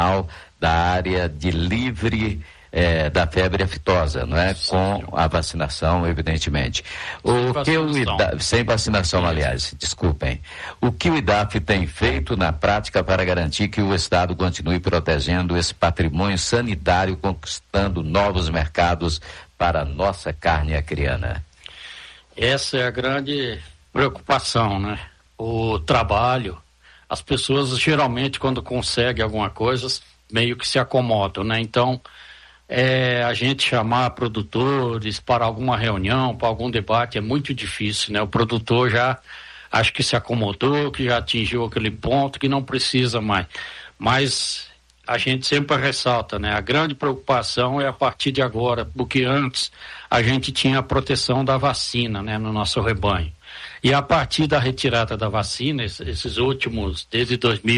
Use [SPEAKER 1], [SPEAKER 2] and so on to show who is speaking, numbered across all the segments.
[SPEAKER 1] da área de livre da febre aftosa, não é? Com a vacinação, evidentemente. Sem vacinação, aliás, desculpem. O que o IDAF tem feito na prática para garantir que o Estado continue protegendo esse patrimônio sanitário, conquistando novos mercados para a nossa carne acriana?
[SPEAKER 2] Essa é a grande preocupação, né? O trabalho, as pessoas geralmente quando conseguem alguma coisa, meio que se acomodam, né? Então, a gente chamar produtores para alguma reunião, para algum debate é muito difícil, né? O produtor já acho que se acomodou, que já atingiu aquele ponto, que não precisa mais. Mas a gente sempre ressalta, né? A grande preocupação é a partir de agora, porque antes a gente tinha a proteção da vacina, né? No nosso rebanho. E a partir da retirada da vacina, esses últimos, desde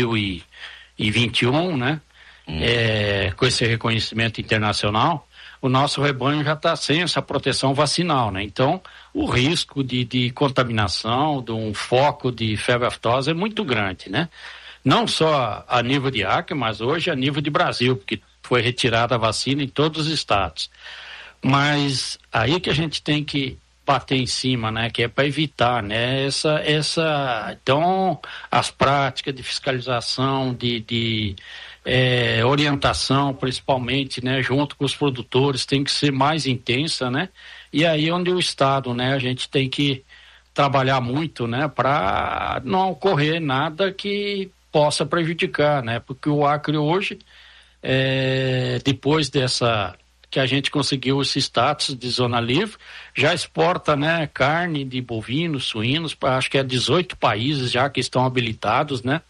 [SPEAKER 2] 2021, né? Com esse reconhecimento internacional, o nosso rebanho já está sem essa proteção vacinal, né? Então, o risco de contaminação, de um foco de febre aftosa é muito grande, né? Não só a nível de Acre, mas hoje a nível de Brasil, porque foi retirada a vacina em todos os estados. Mas aí que a gente tem que bater em cima, né? Que é para evitar, né? Então, as práticas de fiscalização, de orientação, principalmente, né, junto com os produtores, tem que ser mais intensa, né? E aí onde o Estado, né, a gente tem que trabalhar muito, né, para não ocorrer nada que possa prejudicar, né? Porque o Acre hoje, depois que a gente conseguiu esse status de zona livre, já exporta, né, carne de bovinos, suínos, para acho que 18 países já que estão habilitados, né?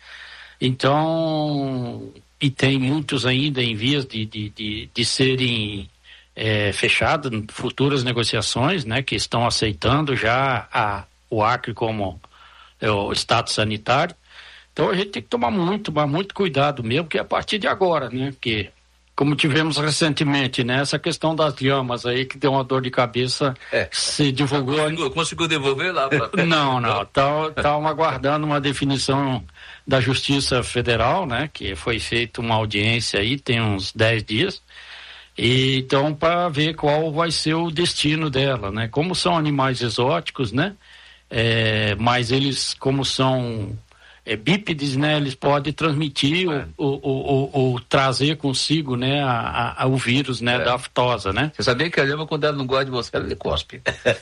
[SPEAKER 2] Então, e tem muitos ainda em vias de serem fechados, futuras negociações, né, que estão aceitando já o Acre como o status sanitário. Então a gente tem que tomar muito cuidado mesmo, que é a partir de agora, né, porque como tivemos recentemente, né, essa questão das lhamas aí, que deu uma dor de cabeça, se divulgou...
[SPEAKER 3] Conseguiu devolver lá?
[SPEAKER 2] Não, estão aguardando uma definição da Justiça Federal, né, que foi feita uma audiência aí, tem uns 10 dias, e então para ver qual vai ser o destino dela, né, como são animais exóticos, né, mas eles, como são bípedes, né, eles podem transmitir ou trazer consigo, né, o vírus, né, da aftosa, né.
[SPEAKER 3] Você sabia que a lhama, quando ela não gosta de você, ela lhe cospe.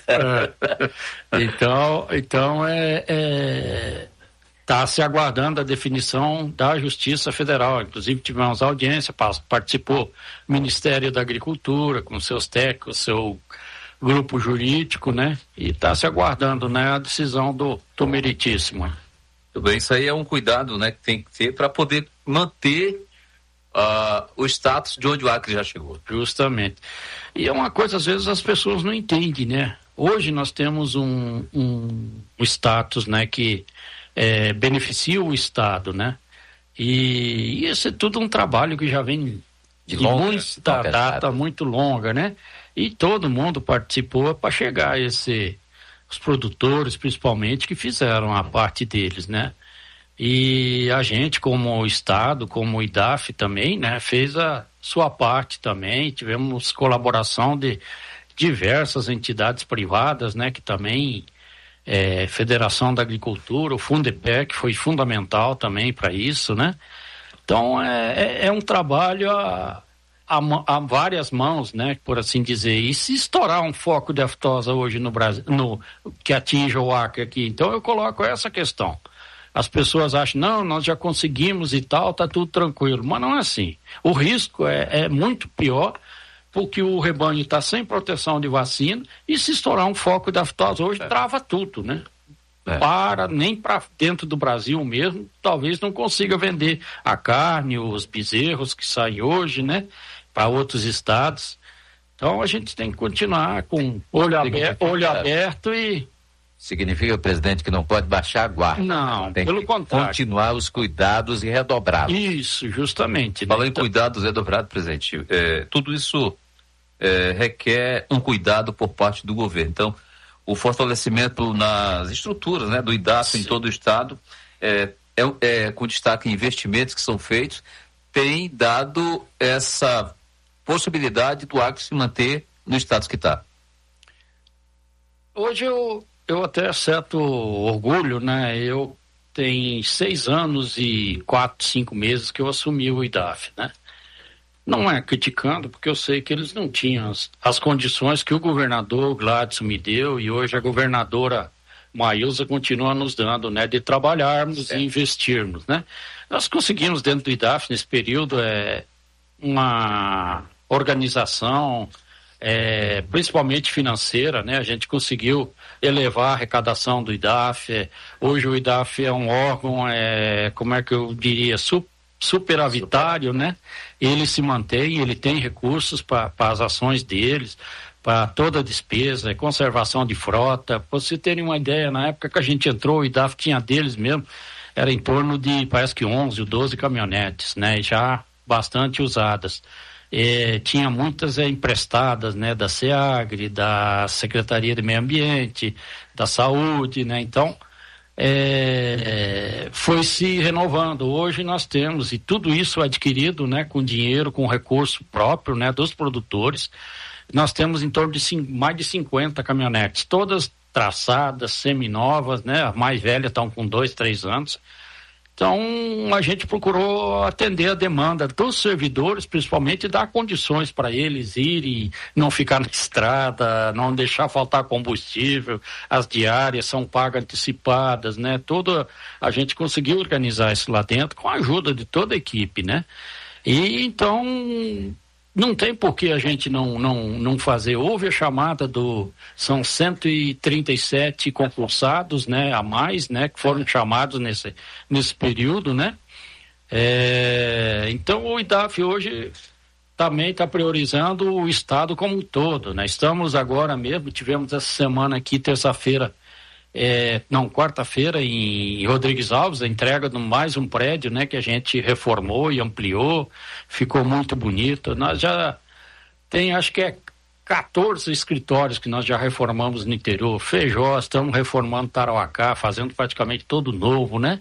[SPEAKER 2] Então está se aguardando a definição da Justiça Federal. Inclusive tivemos audiência, participou o Ministério da Agricultura com seus técnicos, seu grupo jurídico, né, e está se aguardando, né, a decisão do meritíssimo.
[SPEAKER 3] Tudo bem, isso aí é um cuidado, né, que tem que ter para poder manter o status de onde o Acre já chegou.
[SPEAKER 2] Justamente. E é uma coisa, às vezes as pessoas não entendem, né? Hoje nós temos um status, né, que beneficia o Estado, né? E isso é tudo um trabalho que já vem de muita data muito longa, né? E todo mundo participou para chegar a os produtores, principalmente, que fizeram a parte deles, né? E a gente, como Estado, como o IDAF também, né, fez a sua parte também. Tivemos colaboração de diversas entidades privadas, né, que também, Federação da Agricultura, o Fundepec, que foi fundamental também para isso, né? Então, é um trabalho a várias mãos, né, por assim dizer. E se estourar um foco de aftosa hoje no Brasil, que atinja o Acre aqui, então eu coloco essa questão. As pessoas acham, não, nós já conseguimos e tal, tá tudo tranquilo, mas não é assim. O risco é muito pior, porque o rebanho está sem proteção de vacina, e se estourar um foco de aftosa hoje, trava tudo, né? Nem para dentro do Brasil mesmo, talvez não consiga vender a carne, os bezerros que saem hoje, né, para outros estados. Então a gente tem que continuar com olho aberto e...
[SPEAKER 1] Significa, presidente, que não pode baixar a guarda.
[SPEAKER 2] Não,
[SPEAKER 1] tem
[SPEAKER 2] pelo
[SPEAKER 1] que
[SPEAKER 2] contrário.
[SPEAKER 1] Continuar os cuidados e redobrados.
[SPEAKER 2] Isso, justamente.
[SPEAKER 3] Falando em cuidados redobrados, presidente, tudo isso requer um cuidado por parte do governo. Então, o fortalecimento nas estruturas, né, do IDAF em todo o estado, com destaque em investimentos que são feitos, tem dado essa possibilidade do agro se manter no status que está?
[SPEAKER 2] Hoje eu até certo orgulho, né? Eu tenho 6 anos e 4, 5 meses que eu assumi o IDAF, né? Não é criticando, porque eu sei que eles não tinham as condições que o governador Gladson me deu, e hoje a governadora Maílza continua nos dando, né? De trabalharmos e investirmos, né? Nós conseguimos dentro do IDAF, nesse período, uma organização, principalmente financeira, né? A gente conseguiu elevar a arrecadação do IDAF. Hoje o IDAF é um órgão, como é que eu diria, superavitário, né? Ele se mantém, ele tem recursos para as ações deles, para toda a despesa, conservação de frota. Para vocês terem uma ideia, na época que a gente entrou, o IDAF tinha deles mesmo, era em torno de, parece que 11 ou 12 caminhonetes, né? Já bastante usadas. Tinha muitas emprestadas, né? Da SEAGRE, da Secretaria de Meio Ambiente, da Saúde, né? Então, foi se renovando. Hoje nós temos, e tudo isso adquirido, né? Com dinheiro, com recurso próprio, né? Dos produtores. Nós temos em torno de mais de 50 caminhonetes, todas traçadas, seminovas, né? As mais velhas estão com 2, 3 anos. Então, a gente procurou atender a demanda dos servidores, principalmente dar condições para eles irem, não ficar na estrada, não deixar faltar combustível, as diárias são pagas antecipadas, né? A gente conseguiu organizar isso lá dentro com a ajuda de toda a equipe, né? E então, não tem por que a gente não fazer. Houve a chamada são 137 concursados, né, a mais, né, que foram chamados nesse período, né? Então o IDAF hoje também está priorizando o estado como um todo, né? Estamos agora mesmo, tivemos essa semana aqui, terça-feira, quarta-feira em Rodrigues Alves, a entrega de mais um prédio, né, que a gente reformou e ampliou, ficou muito bonito. Nós já tem, acho que 14 escritórios que nós já reformamos no interior. Feijó, estamos reformando Tarauacá, fazendo praticamente todo novo, né?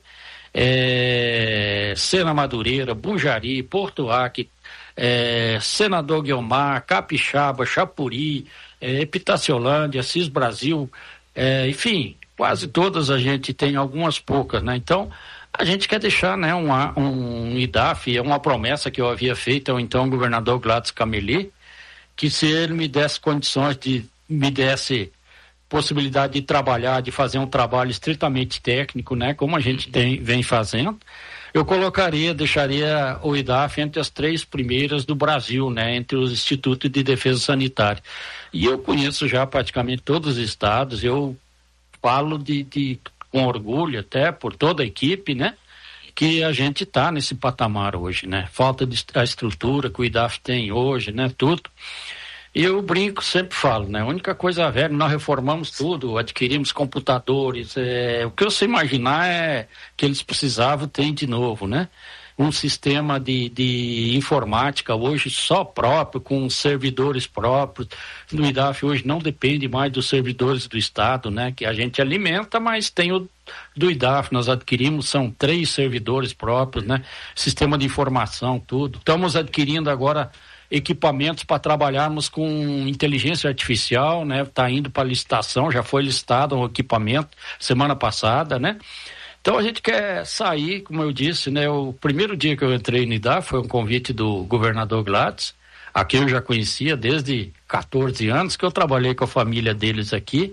[SPEAKER 2] Sena Madureira, Bujari, Porto Acre, Senador Guiomar, Capixaba, Chapuri, Epitaciolândia, Cis Brasil, enfim, quase todas a gente tem, algumas poucas, né? Então, a gente quer deixar, né, um IDAF, uma promessa que eu havia feito ao então governador Gladson Cameli, que se ele me desse condições me desse possibilidade de trabalhar, de fazer um trabalho estritamente técnico, né, como a gente vem fazendo, eu deixaria o IDAF entre as 3 primeiras do Brasil, né, entre os institutos de defesa sanitária. E eu conheço já praticamente todos os estados, eu falo com orgulho até por toda a equipe, né, que a gente está nesse patamar hoje, né, falta a estrutura que o IDAF tem hoje, né, tudo. E eu brinco, sempre falo, né, a única coisa velha, nós reformamos tudo, adquirimos computadores, o que você imaginar que eles precisavam tem de novo, né, um sistema de informática hoje só próprio, com servidores próprios. No IDAF hoje não depende mais dos servidores do estado, né, que a gente alimenta, mas tem o do IDAF, nós adquirimos, são 3 servidores próprios, né, sistema de informação, tudo. Estamos adquirindo agora equipamentos para trabalharmos com inteligência artificial, né, está indo para licitação, já foi licitado um equipamento semana passada, né. Então a gente quer sair, como eu disse, né? O primeiro dia que eu entrei no IDAF foi um convite do governador Gladson, a quem eu já conhecia desde 14 anos, que eu trabalhei com a família deles aqui.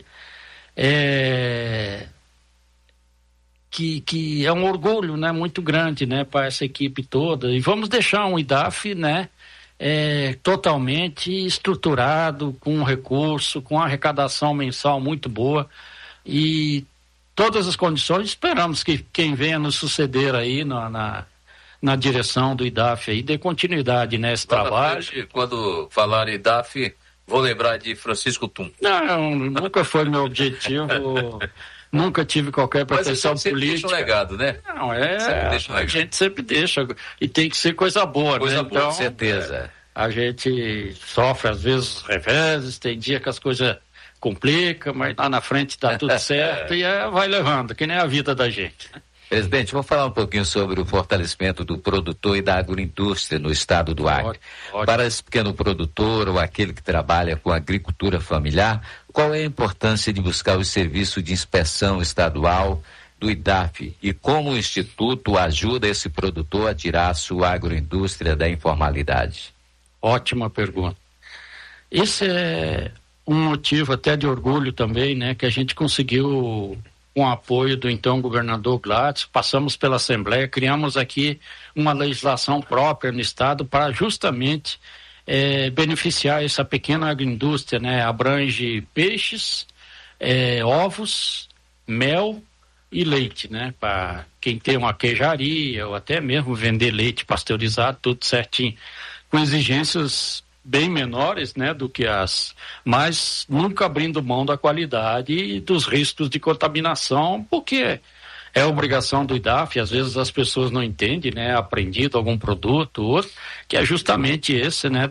[SPEAKER 2] Que é um orgulho, né, muito grande, né, para essa equipe toda. E vamos deixar um IDAF, né, totalmente estruturado, com recurso, com arrecadação mensal muito boa e todas as condições. Esperamos que quem venha nos suceder aí na direção do IDAF aí dê continuidade nesse trabalho.
[SPEAKER 3] Quando falar IDAF, vou lembrar de Francisco Tum.
[SPEAKER 2] Não, nunca foi meu objetivo. Nunca tive qualquer pretensão política. Mas deixa
[SPEAKER 3] um legado, né?
[SPEAKER 2] Não, a gente sempre deixa. E tem que ser coisa boa,
[SPEAKER 3] coisa
[SPEAKER 2] né?
[SPEAKER 3] Boa, então, com certeza.
[SPEAKER 2] A gente sofre, às vezes, reveses, tem dia que as coisas complica, mas lá na frente dá tudo certo e vai levando, que nem a vida da gente.
[SPEAKER 1] Presidente, vamos falar um pouquinho sobre o fortalecimento do produtor e da agroindústria no estado do Acre. Para esse pequeno produtor ou aquele que trabalha com agricultura familiar, qual é a importância de buscar o serviço de inspeção estadual do IDAF e como o Instituto ajuda esse produtor a tirar a sua agroindústria da informalidade?
[SPEAKER 2] Ótima pergunta. Esse é um motivo até de orgulho também, né, que a gente conseguiu, com o apoio do então governador Gladys, passamos pela Assembleia, criamos aqui uma legislação própria no estado para justamente beneficiar essa pequena agroindústria, né? Abrange peixes, ovos, mel e leite, né? Para quem tem uma queijaria ou até mesmo vender leite pasteurizado, tudo certinho, com exigências bem menores, né, do que mas nunca abrindo mão da qualidade e dos riscos de contaminação, porque é obrigação do IDAF, às vezes as pessoas não entendem, né, aprendido algum produto, outro, que é justamente esse, né,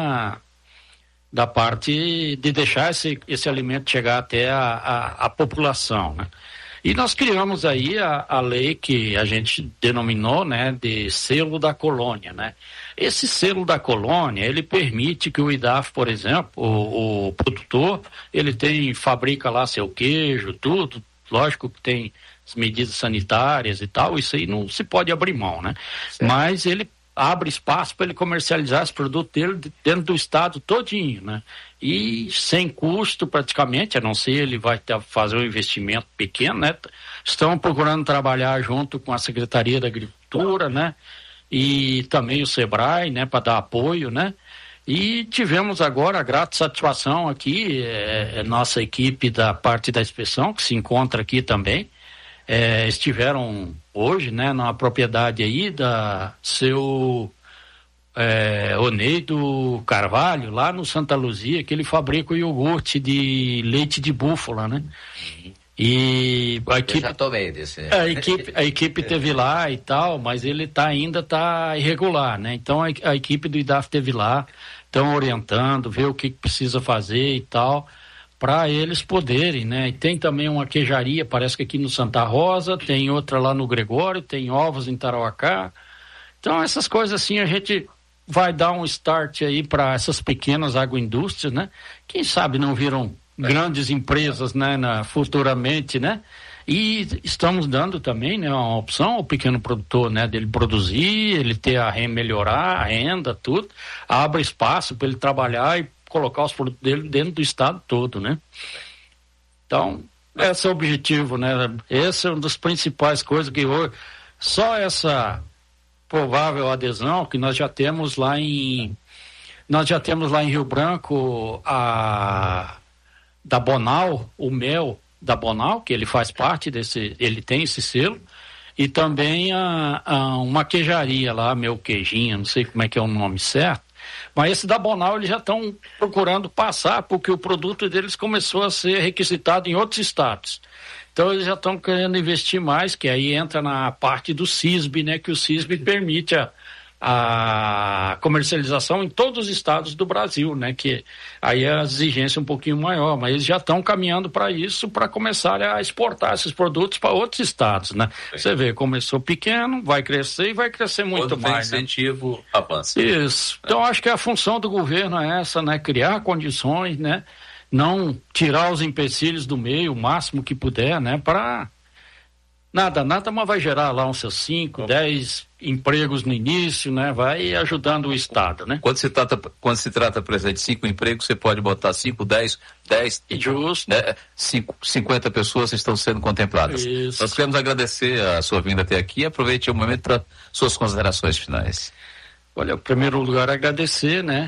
[SPEAKER 2] da parte de deixar esse alimento chegar até a população, né. E nós criamos aí a lei que a gente denominou, né, de selo da colônia, né. Esse selo da colônia, ele permite que o IDAF, por exemplo, o produtor, ele fabrica lá seu queijo, tudo, lógico que tem as medidas sanitárias e tal, isso aí não se pode abrir mão, né? Certo. Mas ele abre espaço para ele comercializar esse produto dele dentro do estado todinho, né? E sem custo praticamente, a não ser ele vai fazer um investimento pequeno, né? Estão procurando trabalhar junto com a Secretaria da Agricultura, né? E também o SEBRAE, né? Para dar apoio, né? E tivemos agora a grata satisfação aqui, nossa equipe da parte da inspeção, que se encontra aqui também, estiveram hoje, né, na propriedade aí da seu Oneido Carvalho, lá no Santa Luzia, que ele fabrica o iogurte de leite de búfala, né? E a equipe,
[SPEAKER 1] eu já tomei desse.
[SPEAKER 2] A equipe teve lá e tal, mas ele ainda está irregular, né? Então a equipe do IDAF teve lá, estão orientando, ver o que precisa fazer e tal, para eles poderem, né? E tem também uma queijaria, parece que aqui no Santa Rosa, tem outra lá no Gregório, tem ovos em Tarauacá. Então essas coisas assim a gente vai dar um start aí para essas pequenas agroindústrias, né? Quem sabe não viram grandes empresas, né, futuramente, né? E estamos dando também, né, uma opção ao pequeno produtor, né, dele produzir, ele melhorar a renda, tudo, abre espaço para ele trabalhar e colocar os produtos dele dentro do estado todo, né? Então, esse é o objetivo, né? Essa é uma das principais coisas que hoje, só essa provável adesão que nós já temos lá em Rio Branco, da Bonal, o mel da Bonal, que ele faz parte ele tem esse selo, e também uma queijaria lá, Meu Queijinho, não sei como é que é o nome certo, mas esse da Bonal eles já estão procurando passar, porque o produto deles começou a ser requisitado em outros estados. Então eles já estão querendo investir mais, que aí entra na parte do CISB, né, que o CISB permite a comercialização em todos os estados do Brasil, né? Que aí a exigência é um pouquinho maior, mas eles já estão caminhando para isso, para começar a exportar esses produtos para outros estados, né? Você vê, começou pequeno, vai crescer e vai crescer muito mais.
[SPEAKER 3] Quando incentivo, né? Avança.
[SPEAKER 2] Isso. Então acho que a função do governo é essa, né? Criar condições, né? Não tirar os empecilhos do meio o máximo que puder, né? Para nada, mas vai gerar lá uns seus 5, 10 empregos no início, né? Vai ajudando o estado, né?
[SPEAKER 3] Quando se trata, presidente, de 5 empregos, você pode botar 5, 10,
[SPEAKER 2] justo,
[SPEAKER 3] né? 50 pessoas estão sendo contempladas.
[SPEAKER 2] Isso.
[SPEAKER 3] Nós queremos agradecer a sua vinda até aqui e aproveite o momento para suas considerações finais.
[SPEAKER 2] Olha, em primeiro lugar, agradecer, né?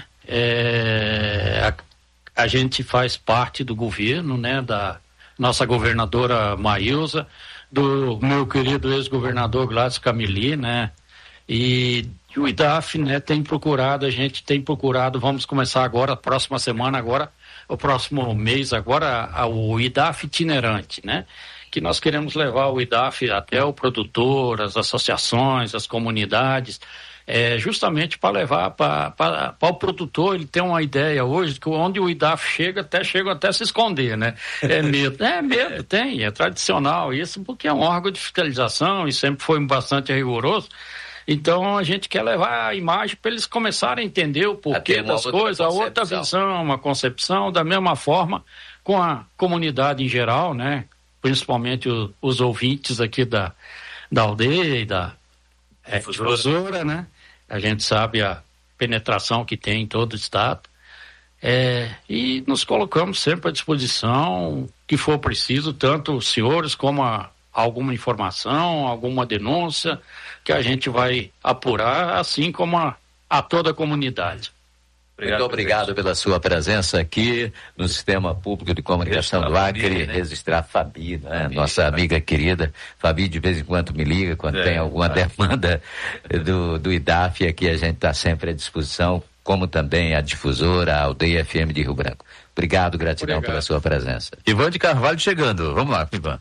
[SPEAKER 2] A gente faz parte do governo, né? Da nossa governadora Maílza, do meu querido ex-governador Gladys Camili, né? E o IDAF, né, a gente tem procurado, vamos começar agora, próxima semana agora, o próximo mês agora, o IDAF itinerante, né? Que nós queremos levar o IDAF até o produtor, as associações, as comunidades, justamente para levar para o produtor, ele tem uma ideia hoje que onde o IDAF chega até se esconder, né? É medo, é tradicional isso, porque é um órgão de fiscalização e sempre foi bastante rigoroso. Então a gente quer levar a imagem para eles começarem a entender o porquê das coisas, a outra visão, uma concepção, da mesma forma com a comunidade em geral, né? Principalmente os ouvintes aqui da aldeia e da difusora, né? A gente sabe a penetração que tem em todo o estado. E nos colocamos sempre à disposição, que for preciso, tanto os senhores como alguma informação, alguma denúncia, que a gente vai apurar, assim como a toda a comunidade.
[SPEAKER 1] Muito obrigado pela sua presença aqui no Sistema Público de Comunicação do Acre. Registrar a Fabi, né? Nossa amiga querida. Fabi de vez em quando me liga quando tem alguma demanda do IDAF, aqui a gente está sempre à disposição, como também a difusora, a Aldeia FM de Rio Branco. Gratidão pela sua presença.
[SPEAKER 3] Ivan de Carvalho chegando. Vamos lá, Ivan.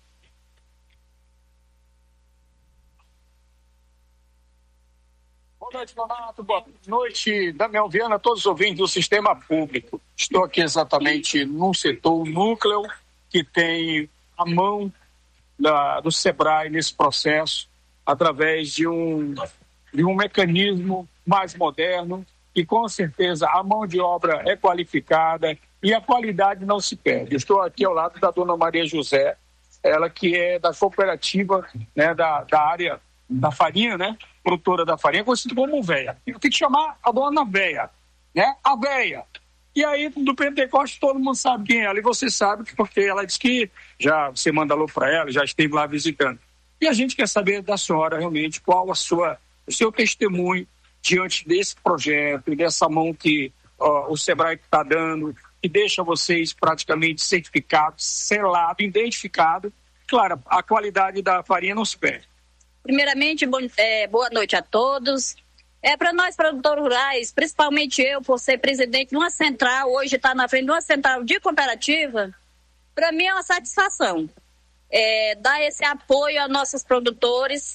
[SPEAKER 4] Boa noite, Donato. Boa noite, Damião Viana, todos os ouvintes do Sistema Público. Estou aqui exatamente num setor, núcleo, que tem a mão do SEBRAE nesse processo, através de um mecanismo mais moderno, e com certeza a mão de obra é qualificada e a qualidade não se perde. Estou aqui ao lado da dona Maria José, ela que é da cooperativa, né, da área da farinha, né? Produtora da farinha, conhecida como véia. Eu tenho que chamar a dona véia, né? A véia. E aí, do Pentecoste, todo mundo sabe quem é ela. E você sabe, porque ela disse que você manda alô para ela, já esteve lá visitando. E a gente quer saber da senhora, realmente, qual o seu testemunho diante desse projeto e dessa mão que o SEBRAE está dando, que deixa vocês praticamente certificados, selados, identificados. Claro, a qualidade da farinha não se perde.
[SPEAKER 5] Primeiramente, boa noite a todos. Para nós, produtores rurais, principalmente eu, por ser presidente de uma central, hoje está na frente de uma central de cooperativa, para mim é uma satisfação dar esse apoio aos nossos produtores,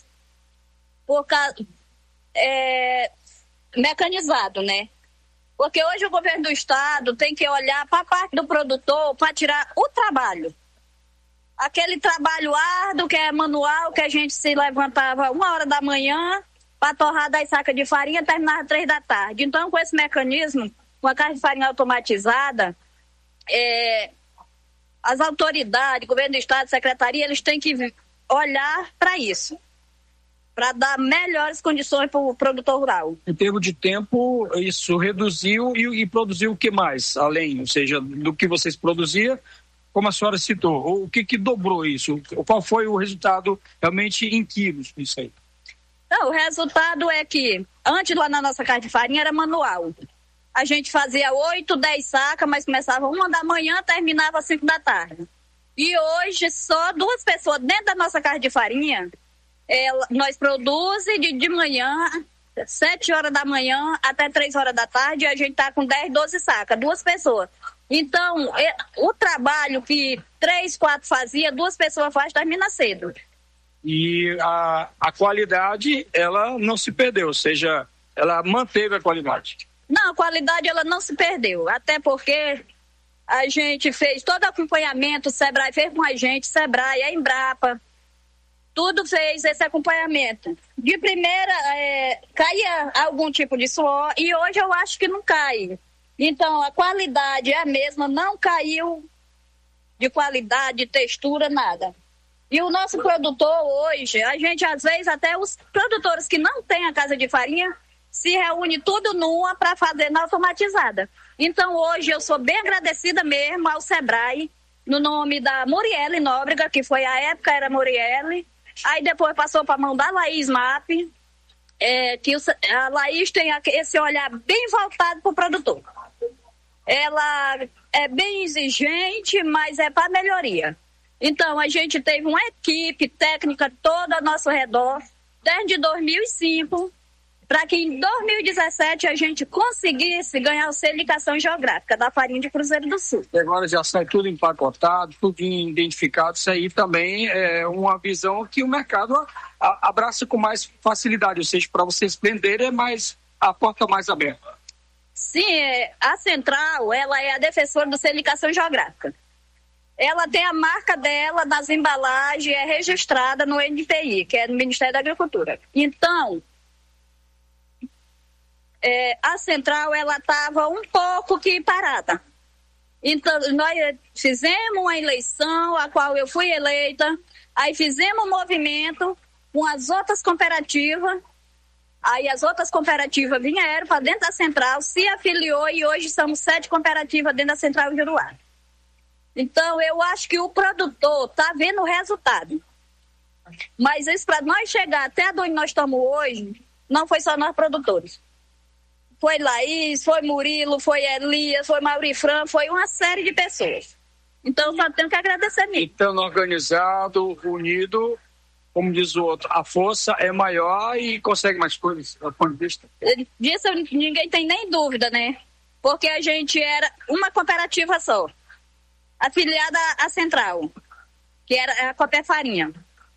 [SPEAKER 5] mecanizado, né? Porque hoje o governo do estado tem que olhar para a parte do produtor para tirar o trabalho. Aquele trabalho árduo que é manual, que a gente se levantava 1h da manhã para torrar 10 sacas de farinha e terminava 3 da tarde. Então, com esse mecanismo, com a carne de farinha automatizada, as autoridades, governo do estado, secretaria, eles têm que olhar para isso, para dar melhores condições para o produtor rural.
[SPEAKER 4] Em termos de tempo, isso reduziu e produziu o que mais? Além, ou seja, do que vocês produziam, como a senhora citou, o que dobrou isso? Qual foi o resultado realmente em quilos disso aí?
[SPEAKER 5] Não, o resultado é que antes lá na nossa carne de farinha era manual. A gente fazia 8, 10 sacas, mas começava 1 da manhã, terminava 5 da tarde. E hoje só 2 pessoas dentro da nossa carne de farinha, nós produzimos de manhã, 7 horas da manhã até 3 horas da tarde, e a gente está com 10, 12 sacas, 2 pessoas. Então, o trabalho que 3, 4 fazia, 2 pessoas fazem, termina cedo.
[SPEAKER 4] E a qualidade, ela não se perdeu, ou seja, ela manteve a qualidade.
[SPEAKER 5] Não, a qualidade ela não se perdeu, até porque a gente fez todo o acompanhamento, o SEBRAE fez com a gente, SEBRAE, a Embrapa, tudo fez esse acompanhamento. De primeira, caía algum tipo de suor, e hoje eu acho que não cai. Então, a qualidade é a mesma, não caiu de qualidade, de textura, nada. E o nosso produtor hoje, a gente às vezes até os produtores que não têm a casa de farinha, se reúne tudo numa para fazer na automatizada. Então, hoje eu sou bem agradecida mesmo ao SEBRAE, no nome da Murielle Nóbrega, que foi a época, era Murielle, aí depois passou para a mão da Laís Map, que a Laís tem esse olhar bem voltado para o produtor. Ela é bem exigente, mas é para melhoria. Então, a gente teve uma equipe técnica toda ao nosso redor, desde 2005, para que em 2017 a gente conseguisse ganhar o selo de indicação geográfica da farinha de Cruzeiro do Sul.
[SPEAKER 4] E agora já sai tudo empacotado, tudo identificado. Isso aí também é uma visão que o mercado abraça com mais facilidade, ou seja, para vocês venderem é mais a porta mais aberta.
[SPEAKER 5] Sim, a Central, ela é a defensora do selo de indicação geográfica. Ela tem a marca dela das embalagens, é registrada no NPI, que é no Ministério da Agricultura. Então, a Central, ela estava um pouco que parada. Então, nós fizemos uma eleição, a qual eu fui eleita, aí fizemos um movimento com as outras cooperativas, aí as outras cooperativas vieram para dentro da Central, se afiliou e hoje somos 7 cooperativas dentro da Central de Juruá. Então, eu acho que o produtor está vendo o resultado. Mas isso para nós chegar até onde nós estamos hoje, não foi só nós produtores. Foi Laís, foi Murilo, foi Elias, foi Maurifran, foi uma série de pessoas. Então, só tenho que agradecer mesmo.
[SPEAKER 4] Então, organizado, unido, como diz o outro, a força é maior e consegue mais coisas, do ponto de vista.
[SPEAKER 5] Disso ninguém tem nem dúvida, né? Porque a gente era uma cooperativa só, afiliada à Central, que era a Copé Farinha.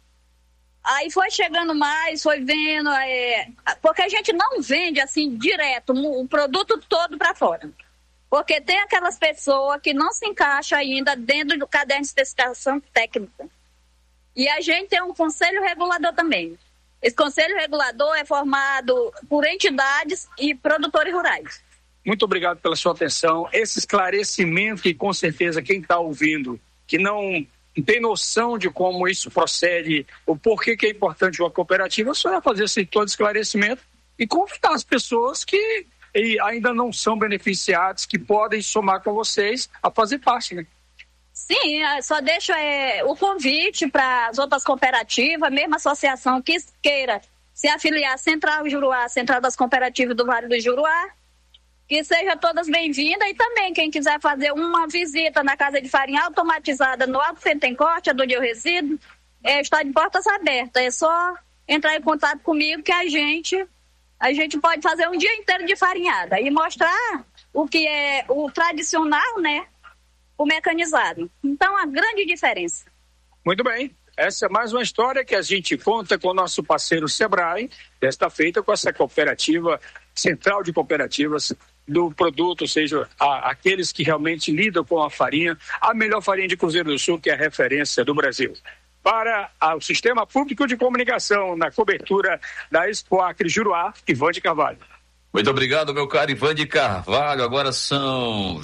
[SPEAKER 5] Aí foi chegando mais, foi vendo, porque a gente não vende assim direto o produto todo para fora. Porque tem aquelas pessoas que não se encaixam ainda dentro do caderno de especificação técnica. E a gente tem um conselho regulador também. Esse conselho regulador é formado por entidades e produtores rurais.
[SPEAKER 4] Muito obrigado pela sua atenção. Esse esclarecimento que com certeza quem está ouvindo, que não tem noção de como isso procede, o porquê que é importante uma cooperativa, só é fazer esse todo esclarecimento e convidar as pessoas que ainda não são beneficiadas, que podem somar com vocês a fazer parte, né?
[SPEAKER 5] Sim, só deixo o convite para as outras cooperativas, mesmo associação que queira se afiliar à Central Juruá, Central das Cooperativas do Vale do Juruá, que sejam todas bem-vindas, e também quem quiser fazer uma visita na Casa de Farinha automatizada no Alto Fentencorte, onde eu resido, está de portas abertas. É só entrar em contato comigo que a gente pode fazer um dia inteiro de farinhada e mostrar o que é o tradicional, né? O mecanizado. Então, a grande diferença.
[SPEAKER 4] Muito bem. Essa é mais uma história que a gente conta com o nosso parceiro Sebrae, desta feita com essa cooperativa, Central de Cooperativas do produto, ou seja, aqueles que realmente lidam com a farinha, a melhor farinha de Cruzeiro do Sul, que é a referência do Brasil. Para o Sistema Público de Comunicação, na cobertura da Expo Acre Juruá, Ivan de Carvalho.
[SPEAKER 3] Muito obrigado, meu caro Ivan de Carvalho. Agora são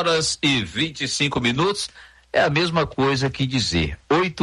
[SPEAKER 3] 20h25. É a mesma coisa que dizer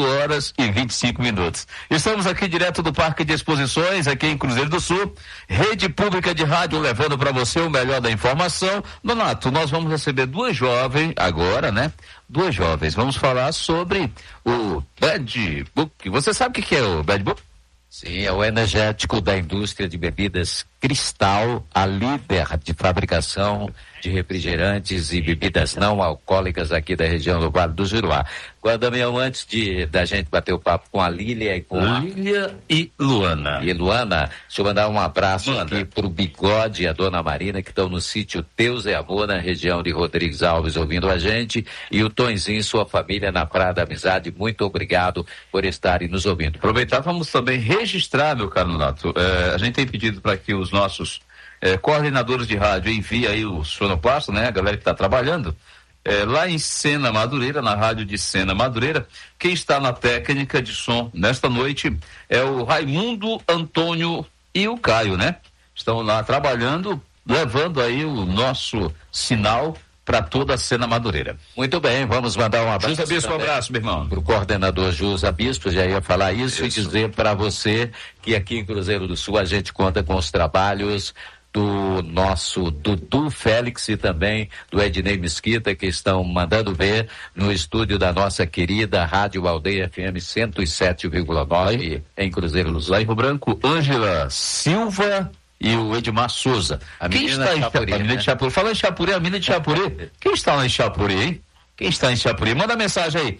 [SPEAKER 3] 8h25. Estamos aqui direto do Parque de Exposições, aqui em Cruzeiro do Sul, rede pública de rádio levando para você o melhor da informação. Donato, nós vamos receber duas jovens agora, né? Duas jovens. Vamos falar sobre o Bad Book. Você sabe o que é o Bad Book?
[SPEAKER 1] Sim, é o energético da indústria de bebidas Cristal, a líder de fabricação de refrigerantes e bebidas não alcoólicas aqui da região do Vale do Juruá. Damião, antes da gente bater o papo com a Lília e com
[SPEAKER 3] Lília e Luana.
[SPEAKER 1] E Luana, deixa eu mandar um abraço aqui pro Bigode e a Dona Marina, que estão no sítio Deus é Amor, na região de Rodrigues Alves, ouvindo a gente, e o Tonzinho e sua família na Praia da Amizade. Muito obrigado por estarem nos ouvindo.
[SPEAKER 3] Aproveitar, vamos também registrar, meu caro Donato, a gente tem pedido para que os nossos coordenadores de rádio enviem aí o sonoplasta, né? A galera que está trabalhando lá em Sena Madureira, na rádio de Sena Madureira. Quem está na técnica de som nesta noite é o Raimundo, Antônio e o Caio, né? Estão lá trabalhando, levando aí o nosso sinal para toda a Sena Madureira.
[SPEAKER 1] Muito bem, vamos mandar um abraço.
[SPEAKER 3] Jusa Bispo, um abraço, meu irmão.
[SPEAKER 1] Para o coordenador Jusa Bispo, já ia falar isso. E dizer para você que aqui em Cruzeiro do Sul a gente conta com os trabalhos do nosso Dudu Félix e também do Ednei Mesquita, que estão mandando ver no estúdio da nossa querida Rádio Aldeia FM 107,9 em Cruzeiro do Sul.
[SPEAKER 3] Lá em Rio Branco, Ângela Silva e o Edmar Souza. Quem está em Chapuri? A mina de Chapuri. Fala em Chapuri, a mina de Chapuri. Quem está lá em Chapuri, hein? Quem está em Chapuri? Manda mensagem aí,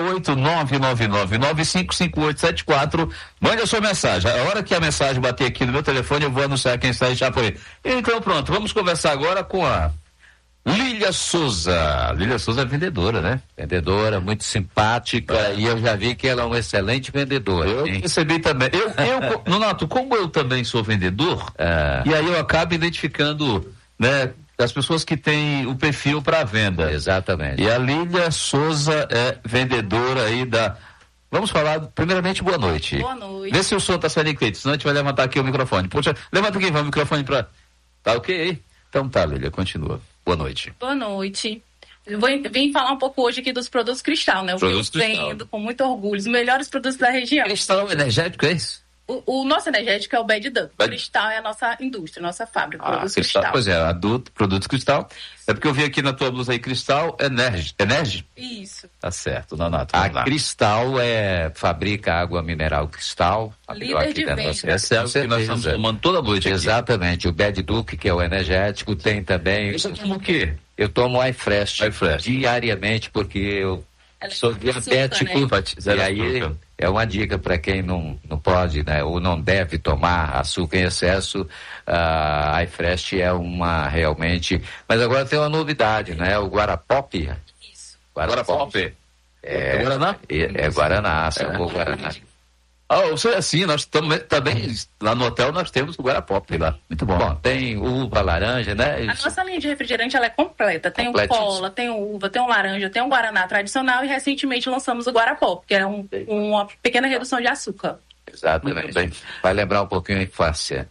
[SPEAKER 3] 68999955874. Mande a sua mensagem. A hora que a mensagem bater aqui no meu telefone, eu vou anunciar quem está em Chapuri. Então pronto, vamos conversar agora com a Lília Souza. Lília Souza é vendedora, né?
[SPEAKER 1] Vendedora, muito simpática, e eu já vi que ela é uma excelente vendedora.
[SPEAKER 3] Eu percebi também. Nonato, como eu também sou vendedor, e aí eu acabo identificando, né, das pessoas que têm o perfil para venda.
[SPEAKER 1] Exatamente.
[SPEAKER 3] E a Lília Souza é vendedora aí da... Vamos falar, primeiramente, boa noite.
[SPEAKER 6] Boa noite.
[SPEAKER 3] Vê se o som está saindo feito, senão a gente vai levantar aqui o microfone. Poxa, levanta aqui, vai o microfone para... Tá ok? Então tá, Lília, continua. Boa noite.
[SPEAKER 6] Boa noite. Eu vim falar um pouco hoje aqui dos produtos Cristal, né? Eu vendo com muito orgulho os melhores produtos da região.
[SPEAKER 3] Cristal energético, é isso?
[SPEAKER 6] O nosso energético é o Bad Duck. Cristal é a nossa indústria, nossa fábrica, produtos Cristal.
[SPEAKER 3] Pois é, adulto, produtos Cristal. É porque eu vi aqui na tua blusa aí, Cristal Energy.
[SPEAKER 6] Isso.
[SPEAKER 3] Tá certo, Nonato.
[SPEAKER 1] A Cristal fabrica água mineral Cristal.
[SPEAKER 6] Líder de venda.
[SPEAKER 3] Essa é a que nós estamos tomando toda noite aqui.
[SPEAKER 1] Exatamente. O Bad Duck, que é o energético, tem também...
[SPEAKER 3] Isso toma o quê?
[SPEAKER 1] Eu tomo iFresh diariamente, porque eu sou diabético, né? E aí é uma dica para quem não pode, né, ou não deve tomar açúcar em excesso. A iFresh é uma realmente... Mas agora tem uma novidade, né? O Guarapop.
[SPEAKER 6] Isso.
[SPEAKER 3] Guarapop.
[SPEAKER 1] É Guaraná? É Guaraná, sabor Guaraná.
[SPEAKER 3] Assim, nós também, lá no hotel nós temos o Guarapop lá. Muito bom.
[SPEAKER 1] Bom, tem uva, laranja, né?
[SPEAKER 6] A nossa linha de refrigerante ela é completa. Tem o cola, tem o uva, tem o laranja, tem o Guaraná tradicional e recentemente lançamos o Guarapop, que é uma pequena redução de açúcar.
[SPEAKER 1] Exatamente. Vai lembrar um pouquinho a infância.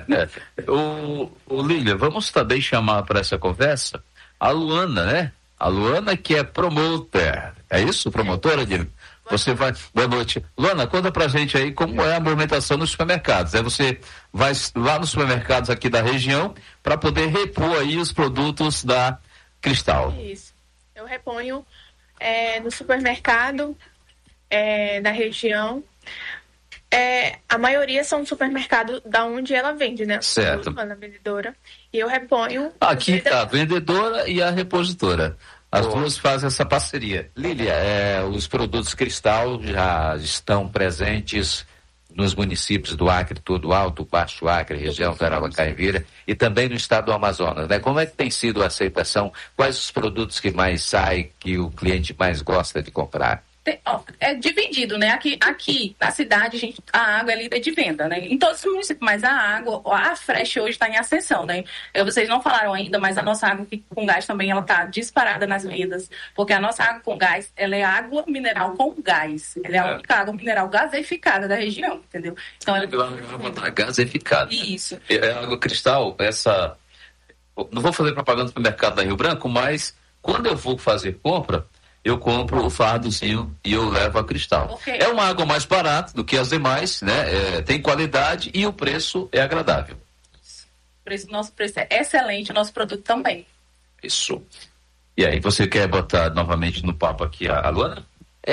[SPEAKER 3] Lília, vamos também chamar para essa conversa a Luana, né? A Luana que é promotor. É isso? Promotora de... Você vai... Boa noite. Luana, conta pra gente aí como é a movimentação nos supermercados. Você vai lá nos supermercados aqui da região para poder repor aí os produtos da Cristal.
[SPEAKER 7] Isso. Eu reponho no supermercado da região. A maioria são supermercados da onde ela vende, né?
[SPEAKER 3] Certo.
[SPEAKER 7] A vendedora. E eu reponho...
[SPEAKER 3] Aqui tá a vendedora e a repositora. As duas fazem essa parceria.
[SPEAKER 1] Lília, os produtos Cristal já estão presentes nos municípios do Acre, todo Alto, Baixo Acre, região Tarava-Caivira e também no estado do Amazonas, né? Como é que tem sido a aceitação? Quais os produtos que mais saem, que o cliente mais gosta de comprar?
[SPEAKER 6] É dividido, né? Aqui na cidade, a água é líder de venda, né? Em todos os municípios, mas a Fresh hoje está em ascensão, né? Vocês não falaram ainda, mas a nossa água com gás também, ela está disparada nas vendas, porque a nossa água com gás, ela é água mineral com gás. Ela é a única água mineral gaseificada da região, entendeu? Então, ela
[SPEAKER 3] é gaseificada.
[SPEAKER 6] Isso.
[SPEAKER 3] A água Cristal, não vou fazer propaganda para o mercado da Rio Branco, mas quando eu vou fazer compra, eu compro o fardozinho e eu levo a Cristal.
[SPEAKER 6] Okay.
[SPEAKER 3] É uma água mais barata do que as demais, né? Tem qualidade e o preço é agradável.
[SPEAKER 6] Nosso preço é excelente, o nosso produto também.
[SPEAKER 3] Isso. E aí, você quer botar novamente no papo aqui a Luana?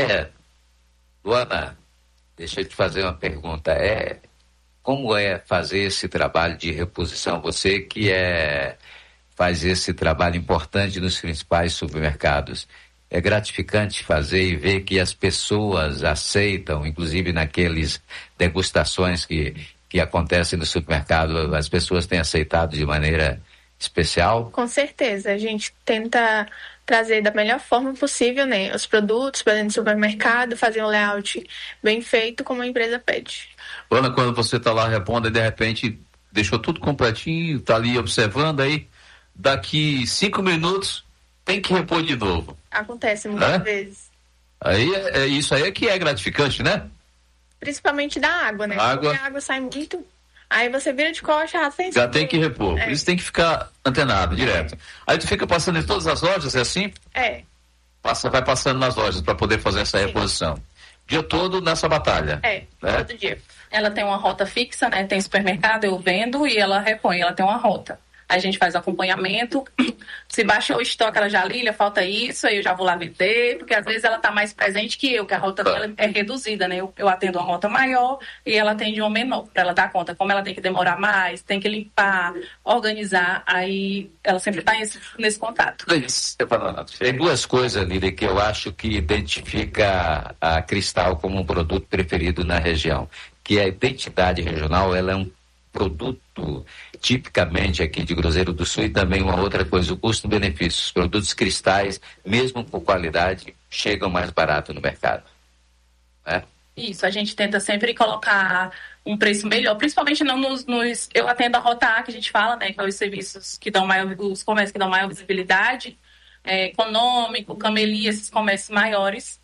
[SPEAKER 1] Luana, deixa eu te fazer uma pergunta. Como é fazer esse trabalho de reposição? Você que faz esse trabalho importante nos principais supermercados. É gratificante fazer e ver que as pessoas aceitam, inclusive naqueles degustações que acontecem no supermercado, as pessoas têm aceitado de maneira especial?
[SPEAKER 7] Com certeza, a gente tenta trazer da melhor forma possível, né, os produtos para dentro do supermercado, fazer um layout bem feito como a empresa pede.
[SPEAKER 3] Ana, quando você está lá repondo e de repente deixou tudo completinho, está ali observando, aí daqui 5 minutos tem que repor de novo.
[SPEAKER 7] Acontece muitas vezes.
[SPEAKER 3] Aí isso aí é que é gratificante, né?
[SPEAKER 7] Principalmente da água, né? Porque a água sai muito. Aí você vira de coxa,
[SPEAKER 3] já tem que repor. Por isso tem que ficar antenado direto. Aí tu fica passando em todas as lojas, é assim? Vai passando nas lojas para poder fazer essa reposição. Dia todo nessa batalha.
[SPEAKER 6] Todo dia. Ela tem uma rota fixa, né? Tem supermercado, eu vendo e ela repõe. Ela tem uma rota. a gente faz o acompanhamento. Se baixou o estoque, ela já liga, falta isso, aí eu já vou lá vender, porque às vezes ela está mais presente que eu, que a rota dela é reduzida, né? Eu atendo uma rota maior e ela atende uma menor, para ela dar conta. Como ela tem que demorar mais, tem que limpar, organizar, aí ela sempre está nesse contato.
[SPEAKER 1] Tem duas coisas, Lídia, que eu acho que identifica a Cristal como um produto preferido na região, que a identidade regional, ela é um produto tipicamente aqui de Cruzeiro do Sul, e também uma outra coisa, o custo-benefício. Os produtos Cristais, mesmo por qualidade, chegam mais barato no mercado. Né?
[SPEAKER 6] Isso, a gente tenta sempre colocar um preço melhor, principalmente não nos eu atendo a Rota A, que a gente fala, né, que é os serviços que dão maior, os comércios que dão maior visibilidade, econômico, Camelia, esses comércios maiores,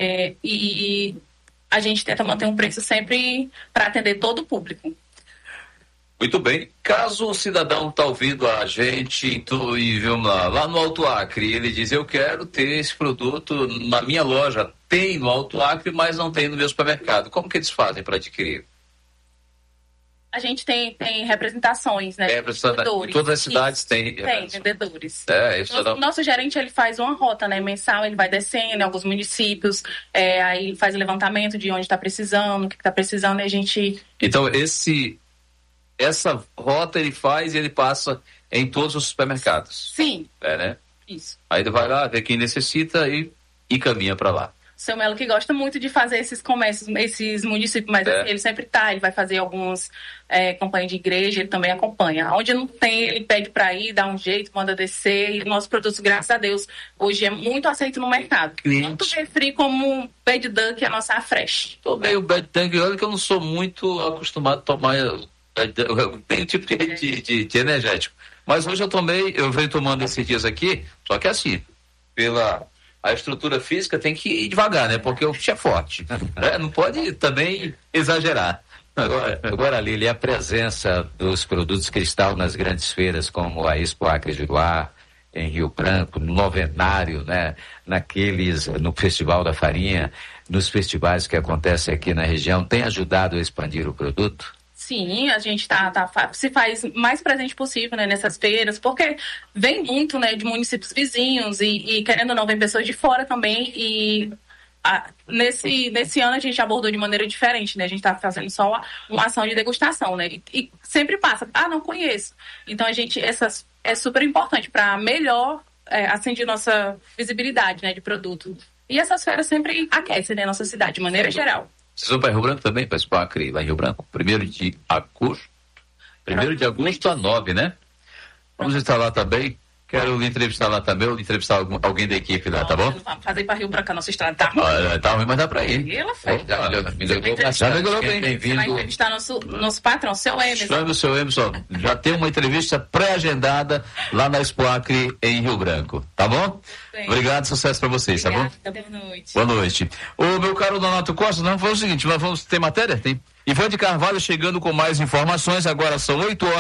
[SPEAKER 6] e a gente tenta manter um preço sempre para atender todo o público.
[SPEAKER 3] Muito bem. Caso o cidadão está ouvindo a gente e vamos lá no Alto Acre, ele diz, eu quero ter esse produto na minha loja, tem no Alto Acre, mas não tem no meu supermercado. Como que eles fazem para adquirir?
[SPEAKER 6] A gente tem representações, né?
[SPEAKER 3] Vendedores. Todas as cidades têm
[SPEAKER 6] vendedores. Nosso gerente, ele faz uma rota, né, mensal, ele vai descendo em alguns municípios, aí faz o levantamento de onde está precisando, o que está precisando, e a gente...
[SPEAKER 3] Então, essa rota ele faz e ele passa em todos os supermercados.
[SPEAKER 6] Sim.
[SPEAKER 3] Né?
[SPEAKER 6] Isso.
[SPEAKER 3] Aí ele vai lá, vê quem necessita e caminha para lá.
[SPEAKER 6] Seu Melo que gosta muito de fazer esses comércios, esses municípios, mas ele sempre ele vai fazer algumas campanhas de igreja, ele também acompanha. Onde não tem, ele pede para ir, dá um jeito, manda descer, e nossos produtos, graças a Deus, hoje é muito aceito no mercado. Tanto refri como Bad Duck, a nossa Fresh.
[SPEAKER 3] Tomei o Bad Duck, olha que eu não sou muito acostumado a tomar, tem um tipo de energético. Mas hoje eu venho tomando esses dias aqui, só que assim, a estrutura física tem que ir devagar, né? Porque o bicho é forte. Né? Não pode também exagerar.
[SPEAKER 1] Agora, Lília, a presença dos produtos Cristal nas grandes feiras, como a Expo Acre de Luar, em Rio Branco, no Novenário, né? No Festival da Farinha, nos festivais que acontecem aqui na região, tem ajudado a expandir o produto?
[SPEAKER 6] Sim, a gente se faz mais presente possível, né, nessas feiras, porque vem muito, né, de municípios vizinhos e querendo ou não, vem pessoas de fora também, e nesse ano a gente abordou de maneira diferente, né, a gente está fazendo só uma ação de degustação, né, e sempre passa, não conheço. Então é super importante para melhor acender nossa visibilidade, né, de produto. E essas feiras sempre aquecem, né, nossa cidade de maneira geral.
[SPEAKER 3] Vocês vão para Rio Branco também, para Expo Acre, lá em Rio Branco? 1º de agosto? 1º de agosto a 9, né? Vamos estar lá também. Quero lhe entrevistar lá também, ou entrevistar alguém da equipe lá, tá bom?
[SPEAKER 6] Vamos fazer para Rio Branco, a nossa estrada tá ruim.
[SPEAKER 3] Tá ruim, mas dá para ir.
[SPEAKER 6] Já melhorou bem. Você vai entrevistar nosso patrão, seu Emerson.
[SPEAKER 3] Chame o seu Emerson. Já tem uma entrevista pré-agendada lá na Expo Acre, em Rio Branco. Tá bom? Bem. Obrigado, sucesso para vocês,
[SPEAKER 6] obrigada,
[SPEAKER 3] tá bom?
[SPEAKER 6] Boa noite.
[SPEAKER 3] Boa noite. Ô, meu caro Donato Costa, não, foi o seguinte, nós vamos ter matéria? Tem. Ivan de Carvalho chegando com mais informações, agora são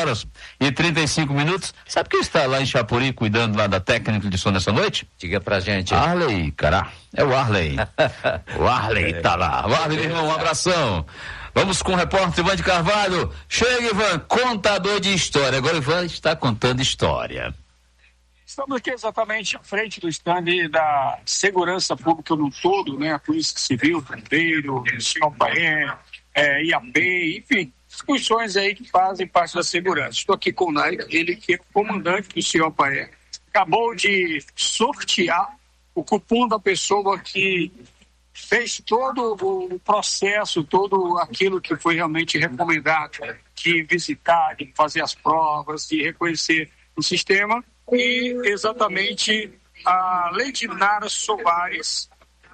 [SPEAKER 3] 8h35. Sabe quem está lá em Chapuri cuidando lá da técnica de som nessa noite?
[SPEAKER 1] Diga pra gente.
[SPEAKER 3] Arley, cara, é o Arley. O Arley tá lá. O Arley, irmão, um abração. Vamos com o repórter Ivan de Carvalho. Chega, Ivan, contador de história. Agora o Ivan está contando história.
[SPEAKER 4] Estamos aqui exatamente à frente do stand da segurança pública no todo, né? A Polícia Civil, Bombeiro, CIOPAE, IAB, enfim, instituições aí que fazem parte da segurança. Estou aqui com o Nair, ele que é o comandante do CIOPAE. Acabou de sortear o cupom da pessoa que fez todo o processo, todo aquilo que foi realmente recomendado, de visitar, de fazer as provas, de reconhecer o sistema. E exatamente a Lady Nara Soares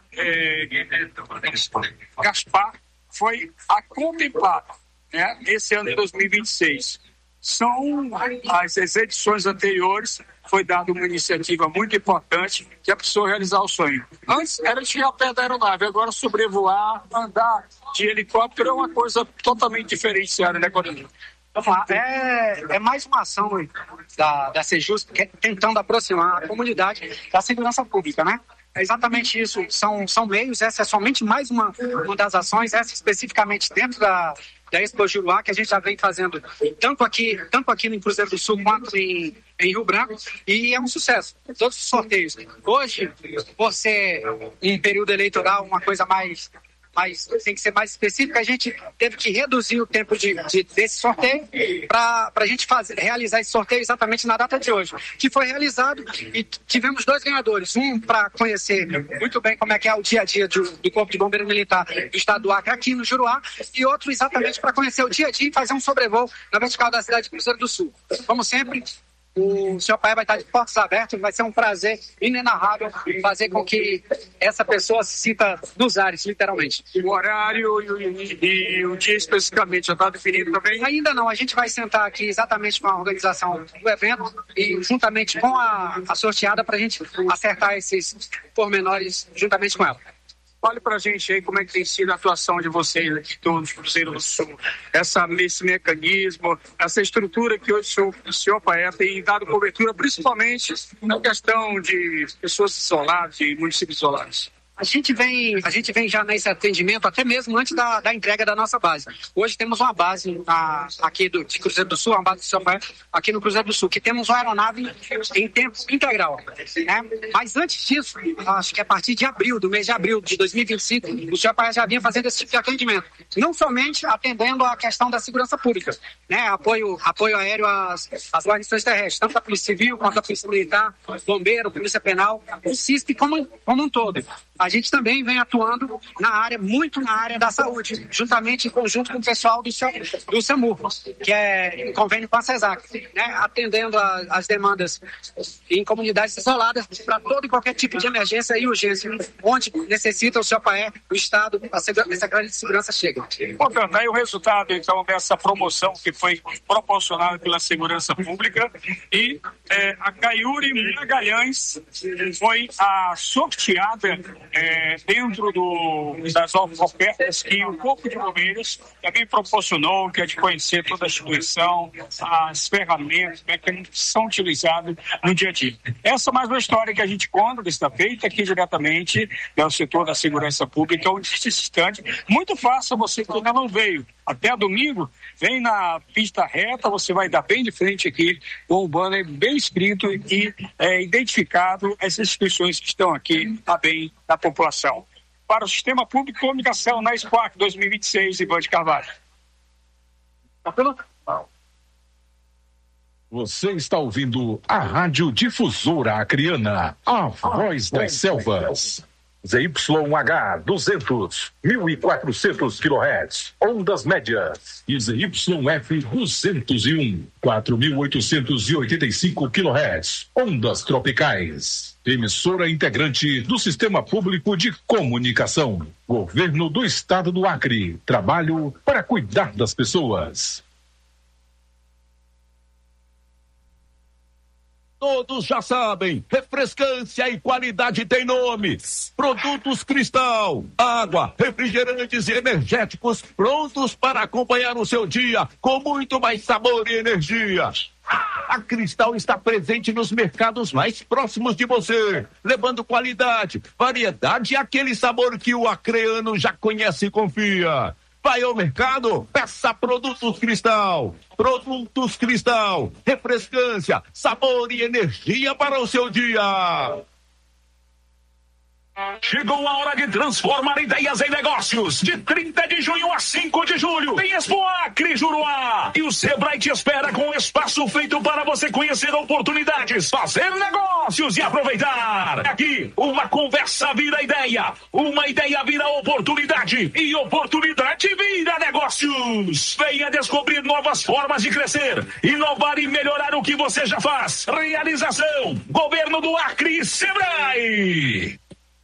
[SPEAKER 4] Gaspar foi a contemplada, né, esse ano de 2026. São as edições anteriores, foi dada uma iniciativa muito importante que é a pessoa realizar o sonho. Antes era chegar perto da aeronave, agora sobrevoar, andar de helicóptero é uma coisa totalmente diferenciada, né, Corinthians?
[SPEAKER 8] Vamos lá, é mais uma ação da Sejusc tentando aproximar a comunidade da segurança pública, né? É exatamente isso. São meios, essa é somente mais uma das ações, essa especificamente dentro da Expo Juruá, que a gente já vem fazendo tanto aqui no Cruzeiro do Sul quanto em Rio Branco, e é um sucesso. Todos os sorteios. Hoje, por ser em período eleitoral, uma coisa mais tem que ser mais específica, a gente teve que reduzir o tempo desse sorteio para a gente realizar esse sorteio exatamente na data de hoje, que foi realizado e tivemos 2 ganhadores, um para conhecer muito bem como é que é o dia a dia do Corpo de Bombeiro Militar do Estado do Acre aqui no Juruá, e outro exatamente para conhecer o dia a dia e fazer um sobrevoo na vertical da cidade de Cruzeiro do Sul. Como sempre, o senhor Paé vai estar de portas abertas, vai ser um prazer inenarrável fazer com que essa pessoa se sinta nos ares, literalmente.
[SPEAKER 4] O horário e o dia especificamente já está definido também?
[SPEAKER 8] Ainda não, a gente vai sentar aqui exatamente com a organização do evento e juntamente com a sorteada para a gente acertar esses pormenores juntamente com ela.
[SPEAKER 4] Fale pra gente aí como é que tem sido a atuação de vocês aqui todos, Cruzeiro do Sul. Esse mecanismo, essa estrutura que hoje o senhor Paé tem dado cobertura, principalmente na questão de pessoas isoladas e municípios isolados.
[SPEAKER 8] A gente vem já nesse atendimento até mesmo antes da entrega da nossa base. Hoje temos uma base aqui de Cruzeiro do Sul, uma base do seu pai, aqui no Cruzeiro do Sul, que temos uma aeronave em tempo integral. Né? Mas antes disso, acho que a partir do mês de abril de 2025, o seu pai já vinha fazendo esse tipo de atendimento. Não somente atendendo a questão da segurança pública, né? apoio aéreo às guarnições terrestres, tanto a Polícia Civil quanto a Polícia Militar, Bombeiro, Polícia Penal, o CISP como um todo. A gente também vem atuando muito na área da saúde, juntamente em conjunto com o pessoal do SAMU, que é em convênio com a CESAC, né? Atendendo as demandas em comunidades isoladas para todo e qualquer tipo de emergência e urgência, onde necessita o seu Paé, o Estado, a Secretaria de Segurança chega.
[SPEAKER 4] Bom, Fernando, e o resultado, então, dessa promoção que foi proporcionada pela Segurança Pública e a Caiuri Magalhães foi a sorteada dentro das ofertas que o Corpo de Bombeiros também proporcionou, que é de conhecer toda a instituição, as ferramentas que são utilizadas no dia a dia. Essa é mais uma história que a gente conta, que está feita aqui diretamente do setor da segurança pública, onde esse instante, muito fácil você que ainda não veio. Até domingo, vem na pista reta, você vai dar bem de frente aqui com o banner bem escrito e identificado as instituições que estão aqui a bem da população. Para o Sistema Público de Comunicação na SPAC 2026, Ivan de Carvalho.
[SPEAKER 9] Você está ouvindo a Rádio Difusora Acreana, a voz das selvas. ZYH 200, 1.400 kHz, ondas médias. E ZYF 201, 4.885 kHz, ondas tropicais. Emissora integrante do Sistema Público de Comunicação. Governo do Estado do Acre. Trabalho para cuidar das pessoas.
[SPEAKER 10] Todos já sabem, refrescância e qualidade tem nomes. Produtos Cristal, água, refrigerantes e energéticos prontos para acompanhar o seu dia com muito mais sabor e energia. A Cristal está presente nos mercados mais próximos de você, levando qualidade, variedade e aquele sabor que o acreano já conhece e confia. Vai ao mercado, peça Produtos Cristal. Produtos Cristal, refrescância, sabor e energia para o seu dia.
[SPEAKER 11] Chegou a hora de transformar ideias em negócios. De 30 de junho a 5 de julho, tem Expo Acre Juruá. E o Sebrae te espera com um espaço feito para você conhecer oportunidades, fazer negócios e aproveitar. Aqui, uma conversa vira ideia, uma ideia vira oportunidade e oportunidade vira negócios. Venha descobrir novas formas de crescer, inovar e melhorar o que você já faz. Realização, Governo do Acre e Sebrae.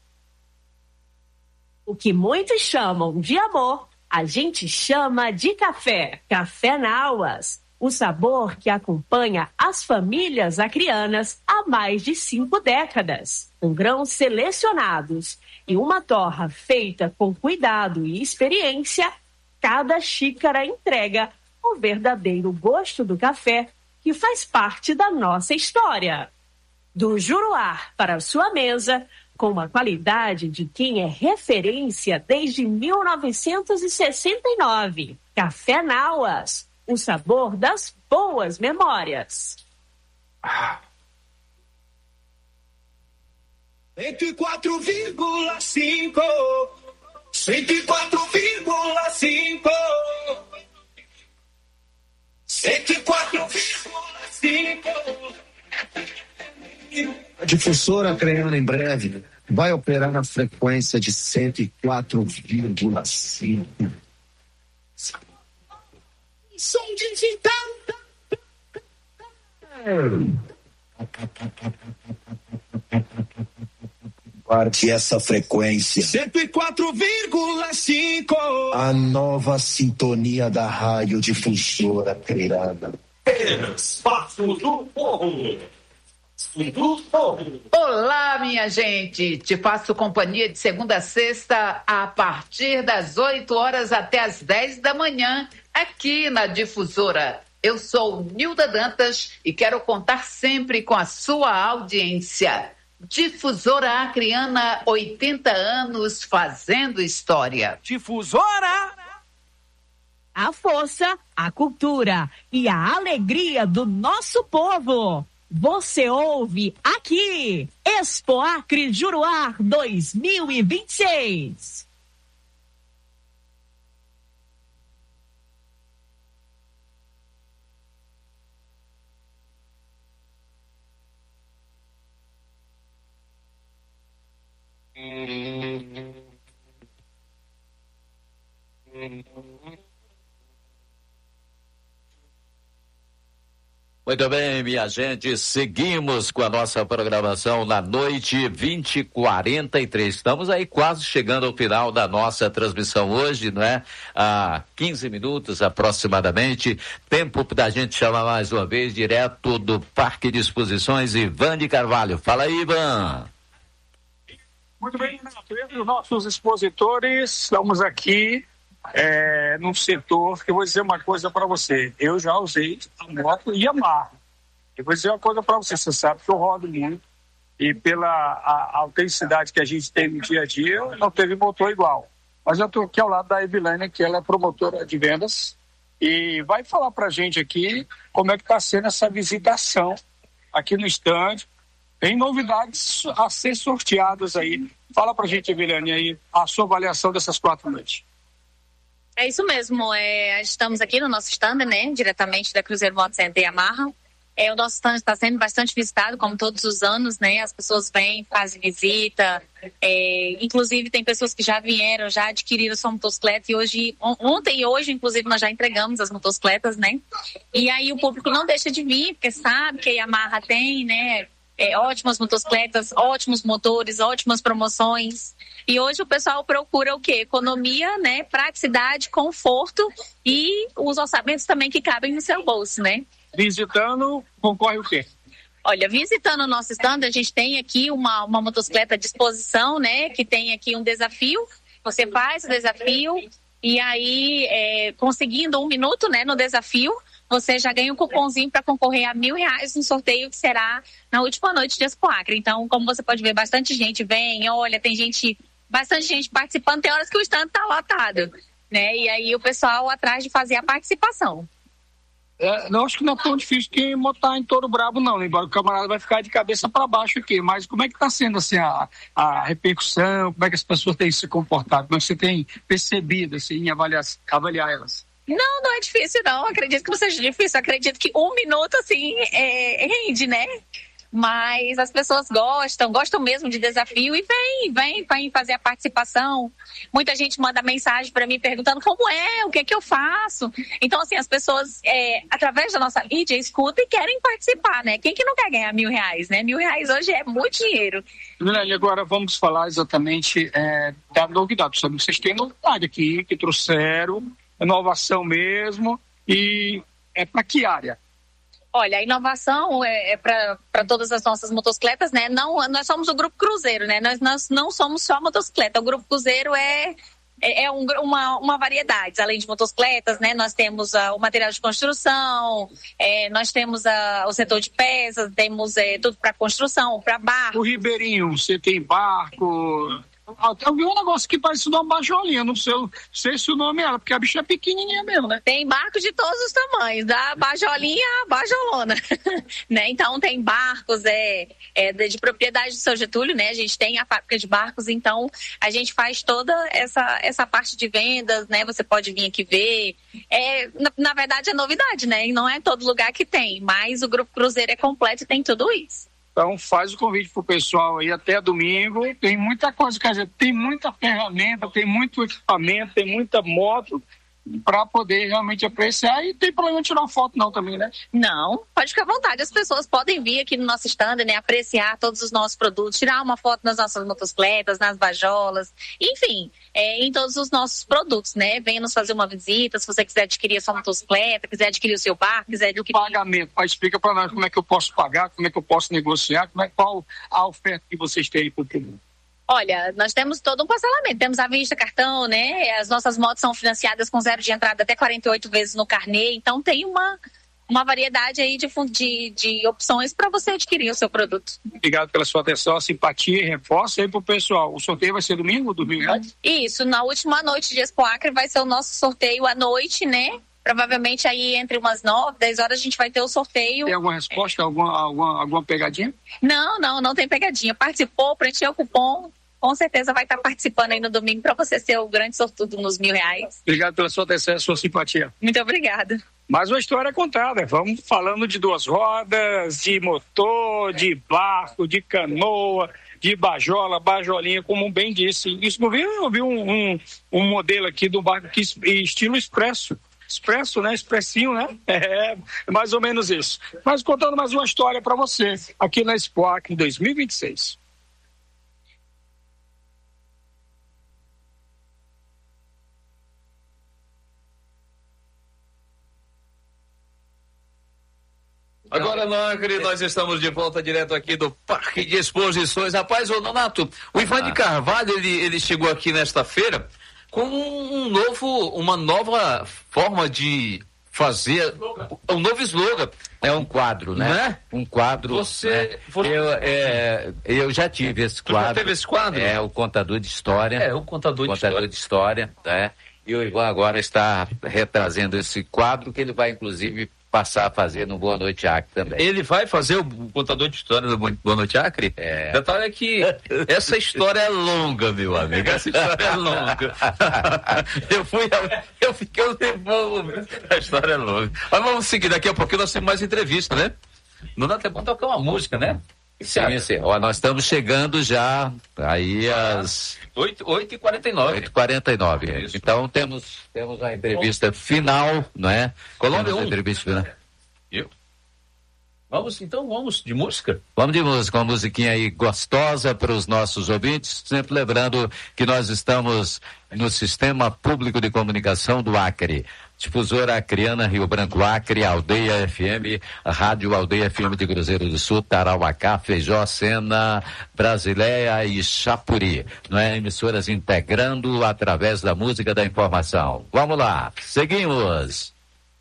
[SPEAKER 12] O que muitos chamam de amor, a gente chama de café. Café Nauas, o sabor que acompanha as famílias acreanas há mais de 5 décadas. Com grãos selecionados e uma torra feita com cuidado e experiência, cada xícara entrega o verdadeiro gosto do café que faz parte da nossa história. Do Juruá para a sua mesa, com a qualidade de quem é referência desde 1969. Café Nauas, o sabor das boas memórias.
[SPEAKER 13] 104,5 104,5 104,5
[SPEAKER 14] A Difusora Acreana em breve vai operar na frequência de 104,5.
[SPEAKER 13] Som digital.
[SPEAKER 14] Guarde essa frequência.
[SPEAKER 13] 104,5.
[SPEAKER 14] A nova sintonia da Rádio Difusora Acreana.
[SPEAKER 13] Espaço do Povo.
[SPEAKER 15] Olá, minha gente. Te faço companhia de segunda a sexta a partir das 8 horas até as 10 da manhã aqui na Difusora. Eu sou Nilda Dantas e quero contar sempre com a sua audiência. Difusora Acreana, 80 anos fazendo história.
[SPEAKER 13] Difusora!
[SPEAKER 12] A força, a cultura e a alegria do nosso povo. Você ouve aqui, Expo Acre Juruá 2026.
[SPEAKER 1] Muito bem, minha gente, seguimos com a nossa programação na noite 20h43. Estamos aí quase chegando ao final da nossa transmissão hoje, não é? Há 15 minutos aproximadamente. Tempo da gente chamar mais uma vez, direto do Parque de Exposições, Ivan de Carvalho. Fala aí, Ivan.
[SPEAKER 4] Muito bem, Renato. Os nossos expositores, estamos aqui num setor que eu vou dizer uma coisa para você. Eu já usei a moto Yamaha. Eu vou dizer uma coisa para você. Você sabe que eu rodo muito e pela a autenticidade que a gente tem no dia a dia, não teve motor igual. Mas eu estou aqui ao lado da Evilânia, que ela é promotora de vendas e vai falar para a gente aqui como é que está sendo essa visitação aqui no estande. Tem novidades a ser sorteadas aí. Fala para a gente, Evilânia, aí a sua avaliação dessas 4 noites.
[SPEAKER 16] É isso mesmo, estamos aqui no nosso stand, né, diretamente da Cruzeiro Moto Center Yamaha. O nosso stand está sendo bastante visitado, como todos os anos, né, as pessoas vêm, fazem visita, inclusive tem pessoas que já vieram, já adquiriram sua motocicleta e ontem e hoje, inclusive, nós já entregamos as motocicletas, né, e aí o público não deixa de vir, porque sabe que a Yamaha tem, né, ótimas motocicletas, ótimos motores, ótimas promoções. E hoje o pessoal procura o quê? Economia, né? Praticidade, conforto e os orçamentos também que cabem no seu bolso, né?
[SPEAKER 4] Visitando, concorre o quê?
[SPEAKER 16] Olha, visitando o nosso stand, a gente tem aqui uma motocicleta à disposição, né? Que tem aqui um desafio. Você faz o desafio e aí, conseguindo 1 minuto, né? No desafio, você já ganha um cupomzinho para concorrer a R$1.000 no sorteio que será na última noite de Expo Acre. Então, como você pode ver, bastante gente vem, olha, tem bastante gente participando, tem horas que o stand está lotado, né? E aí o pessoal atrás de fazer a participação.
[SPEAKER 4] Não acho que não é tão difícil que montar em Touro Brabo, não, embora o camarada vai ficar de cabeça para baixo aqui, mas como é que está sendo assim, a repercussão, como é que as pessoas têm se comportado, como é que você tem percebido assim, em avaliar elas?
[SPEAKER 16] Não é difícil não, acredito que não seja difícil, acredito que 1 minuto assim rende, né? Mas as pessoas gostam mesmo de desafio e vem fazer a participação. Muita gente manda mensagem para mim perguntando como o que é que eu faço. Então, assim, as pessoas, através da nossa mídia, escutam e querem participar, né? Quem que não quer ganhar R$1.000, né? R$1.000 hoje é muito dinheiro.
[SPEAKER 4] E agora vamos falar exatamente da novidade. Vocês têm novidade aqui, que trouxeram, inovação mesmo, e é para que área?
[SPEAKER 16] Olha, a inovação é para todas as nossas motocicletas, né? Nós somos o Grupo Cruzeiro, né? Nós não somos só motocicleta. O Grupo Cruzeiro é uma variedade. Além de motocicletas, né, nós temos o material de construção, nós temos o setor de peças, temos tudo para construção, para barco.
[SPEAKER 4] O Ribeirinho, você tem barco... Eu vi um negócio que parece uma bajolinha, não sei se o nome é ela, porque a bicha é pequenininha mesmo, né?
[SPEAKER 16] Tem barco de todos os tamanhos, da bajolinha à bajolona, né? Então tem barcos de propriedade do Seu Getúlio, né? A gente tem a fábrica de barcos, então a gente faz toda essa parte de vendas, né? Você pode vir aqui ver. Na verdade é novidade, né? E não é todo lugar que tem, mas o Grupo Cruzeiro é completo e tem tudo isso.
[SPEAKER 4] Então faz o convite pro pessoal aí até domingo, tem muita coisa, quer dizer, tem muita ferramenta, tem muito equipamento, tem muita moto para poder realmente apreciar, e tem problema de tirar uma foto não também, né?
[SPEAKER 16] Não, pode ficar à vontade, as pessoas podem vir aqui no nosso stand, né, apreciar todos os nossos produtos, tirar uma foto nas nossas motocicletas, nas bajolas, enfim, em todos os nossos produtos, né? Venha nos fazer uma visita, se você quiser adquirir a sua motocicleta, quiser adquirir o seu barco, quiser adquirir...
[SPEAKER 4] Pagamento, explica para nós como é que eu posso pagar, como é que eu posso negociar, qual a oferta que vocês têm aí para o público.
[SPEAKER 16] Olha, nós temos todo um parcelamento, temos à vista, cartão, né? As nossas motos são financiadas com 0 de entrada até 48 vezes no carnê, então tem uma variedade aí de opções para você adquirir o seu produto.
[SPEAKER 4] Obrigado pela sua atenção, simpatia e reforço aí pro pessoal. O sorteio vai ser domingo?
[SPEAKER 16] Isso, na última noite de Expo Acre vai ser o nosso sorteio à noite, né? Provavelmente aí entre umas 9, 10 horas a gente vai ter o sorteio.
[SPEAKER 4] Tem alguma resposta, alguma pegadinha?
[SPEAKER 16] Não tem pegadinha. Participou, preencheu o cupom, com certeza vai estar participando aí no domingo para você ser o grande sortudo nos R$1.000.
[SPEAKER 4] Obrigado pela sua atenção e sua simpatia.
[SPEAKER 16] Muito obrigada.
[SPEAKER 4] Mais uma história contada. Vamos falando de 2 rodas, de motor, de barco, de canoa, de bajola, bajolinha, como bem disse. Isso, eu vi um modelo aqui do barco que estilo expresso, né? Expressinho, né? É mais ou menos isso. Mas contando mais uma história para você, aqui na Expo Acre em 2026.
[SPEAKER 3] Agora, no Acre, nós estamos de volta direto aqui do Parque de Exposições. Rapaz, ô Nonato, o Ivan de Carvalho, ele chegou aqui nesta feira com uma nova forma de fazer, um novo slogan.
[SPEAKER 1] É um quadro, né? Um quadro. Eu já tive esse quadro.
[SPEAKER 3] Já teve esse quadro?
[SPEAKER 1] É o Contador de História.
[SPEAKER 3] O Contador de História.
[SPEAKER 1] Né? E o Ivan agora está retrazendo esse quadro, que ele vai, inclusive, passar a fazer no Boa Noite Acre também.
[SPEAKER 3] Ele vai fazer o Contador de História do Boa Noite Acre?
[SPEAKER 1] É.
[SPEAKER 3] Detalhe é que essa história é longa, meu amigo. Essa história é longa. Eu fiquei nervoso. A história é longa. Mas vamos seguir, daqui a pouquinho nós temos mais entrevista, né? Não dá tempo de tocar uma música, né?
[SPEAKER 1] Sim. Ó, nós estamos chegando já aí às
[SPEAKER 3] 8h49.
[SPEAKER 1] 8h49. Então temos a entrevista final, não é?
[SPEAKER 3] Colômbia 1.
[SPEAKER 1] Entrevista final.
[SPEAKER 3] Vamos de música?
[SPEAKER 1] Vamos de música, uma musiquinha aí gostosa para os nossos ouvintes, sempre lembrando que nós estamos no Sistema Público de Comunicação do Acre. Difusora Acreana, Rio Branco Acre, Aldeia FM, Rádio Aldeia FM de Cruzeiro do Sul, Tarauacá, Feijó, Sena, Brasileia e Chapuri. Não é? Emissoras integrando através da música da informação. Vamos lá, seguimos.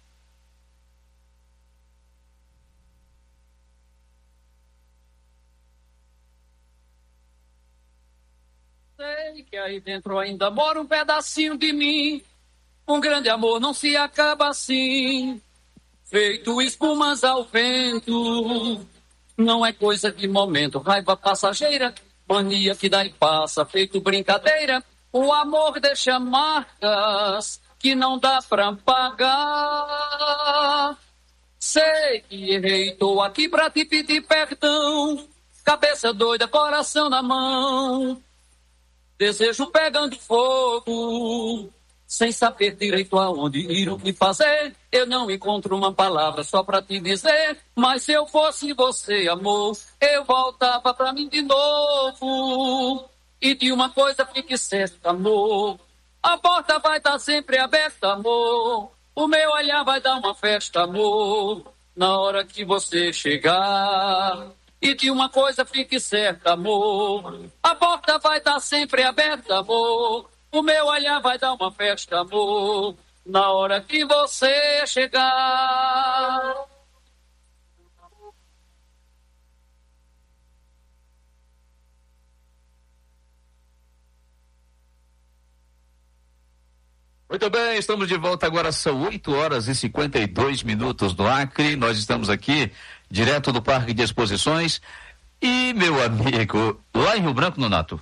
[SPEAKER 2] Sei que aí dentro ainda mora um pedacinho de mim. Um grande amor não se acaba assim, feito espumas ao vento. Não é coisa de momento, raiva passageira, mania que dá e passa, feito brincadeira. O amor deixa marcas que não dá pra pagar. Sei que errei, tô aqui pra te pedir perdão. Cabeça doida, coração na mão, desejo pegando fogo. Sem saber direito aonde ir, o que fazer, eu não encontro uma palavra só pra te dizer. Mas se eu fosse você, amor, eu voltava pra mim de novo. E de uma coisa fique certa, amor, a porta vai estar sempre aberta, amor. O meu olhar vai dar uma festa, amor, na hora que você chegar. E de uma coisa fique certa, amor, a porta vai estar sempre aberta, amor.
[SPEAKER 17] O meu olhar vai dar uma festa, amor, na hora que você chegar.
[SPEAKER 3] Muito bem, estamos de volta agora, são 8h52 no Acre, nós estamos aqui, direto do Parque de Exposições, e meu amigo, lá em Rio Branco, Nonato,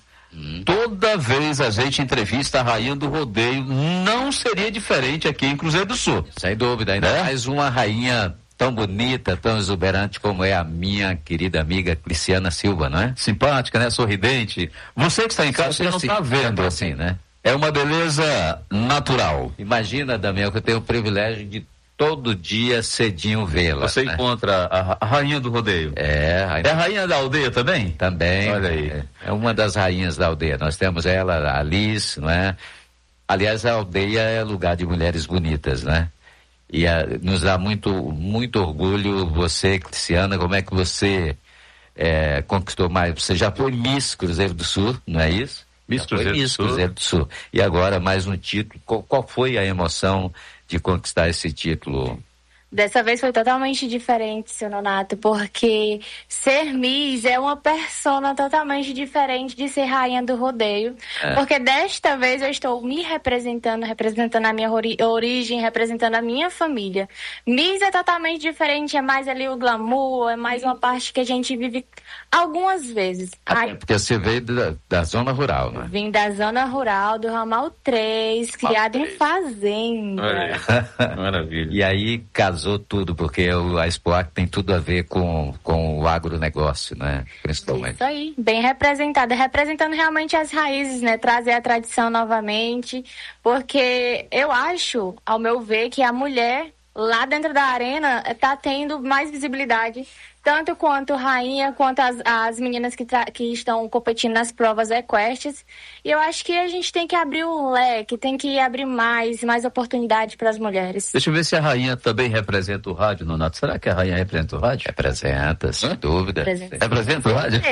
[SPEAKER 3] toda vez a gente entrevista a rainha do rodeio, não seria diferente aqui em Cruzeiro do Sul.
[SPEAKER 1] Sem dúvida, ainda mais uma rainha tão bonita, tão exuberante como é a minha querida amiga Cliciana Silva, não é?
[SPEAKER 3] Simpática, né? Sorridente. Você que está em casa, você não está vendo assim, né? É uma beleza natural.
[SPEAKER 1] Imagina, Damião, que eu tenho o privilégio de todo dia cedinho vê-la.
[SPEAKER 3] Você encontra a rainha do rodeio.
[SPEAKER 1] É
[SPEAKER 3] a rainha da aldeia também?
[SPEAKER 1] Também.
[SPEAKER 3] Olha aí.
[SPEAKER 1] É uma das rainhas da aldeia. Nós temos ela, a Alice, não é? Aliás, a aldeia é lugar de mulheres bonitas, né? E nos dá muito orgulho você, Cliciana, como é que você conquistou mais? Você já foi Miss Cruzeiro do Sul, não é isso?
[SPEAKER 3] Miss Cruzeiro
[SPEAKER 1] do Sul. E agora mais um título. Qual foi a emoção de conquistar esse título?
[SPEAKER 18] Dessa vez foi totalmente diferente, seu Nonato, porque ser Miss é uma persona totalmente diferente de ser rainha do rodeio. Porque desta vez eu estou me representando a minha origem, representando a minha família. Miss é totalmente diferente, é mais ali o glamour, é mais uma parte que a gente vive algumas vezes.
[SPEAKER 1] Porque você veio da zona rural, né?
[SPEAKER 18] Vim da zona rural, do Ramal 3, criado em fazenda.
[SPEAKER 3] Maravilha.
[SPEAKER 1] E aí casou tudo, porque a Expoac tem tudo a ver com o agronegócio, né? Principalmente.
[SPEAKER 18] Isso aí, bem representada, representando realmente as raízes, né? Trazer a tradição novamente, porque eu acho, ao meu ver, que a mulher lá dentro da arena está tendo mais visibilidade, tanto quanto rainha, quanto as meninas que estão competindo nas provas equestres. E eu acho que a gente tem que abrir o leque, tem que abrir mais oportunidade para as mulheres.
[SPEAKER 3] Deixa eu ver se a rainha também representa o rádio, Nonato. Será que a rainha representa o rádio?
[SPEAKER 1] Representa, sem dúvida.
[SPEAKER 3] Representa o rádio?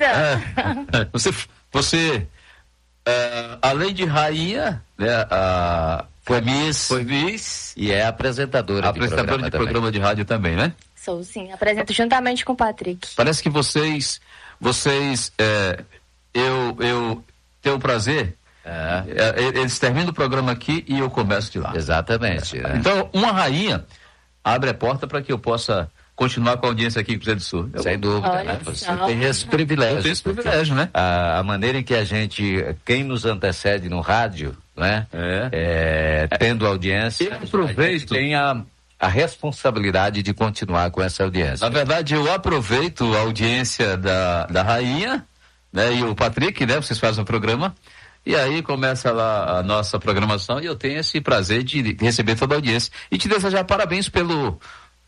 [SPEAKER 3] Você além de rainha, né,
[SPEAKER 1] foi Miss e é apresentadora
[SPEAKER 3] de programa de rádio também, né?
[SPEAKER 18] Sou sim, apresento juntamente com o Patrick.
[SPEAKER 3] Parece que vocês eu tenho o prazer, eles terminam o programa aqui e eu começo de lá.
[SPEAKER 1] Exatamente.
[SPEAKER 3] Então, uma rainha abre a porta para que eu possa continuar com a audiência aqui em Cruzeiro do Sul.
[SPEAKER 1] Sem dúvida, né? Você tem esse privilégio.
[SPEAKER 3] Eu tenho esse privilégio, né?
[SPEAKER 1] A maneira em que quem nos antecede no rádio, né? Tendo audiência,
[SPEAKER 3] eu aproveito.
[SPEAKER 1] Tem a responsabilidade de continuar com essa audiência.
[SPEAKER 3] Na verdade, eu aproveito a audiência da rainha, né? E o Patrick, né? Vocês fazem o programa. E aí começa lá a nossa programação e eu tenho esse prazer de receber toda a audiência. E te desejar parabéns pelo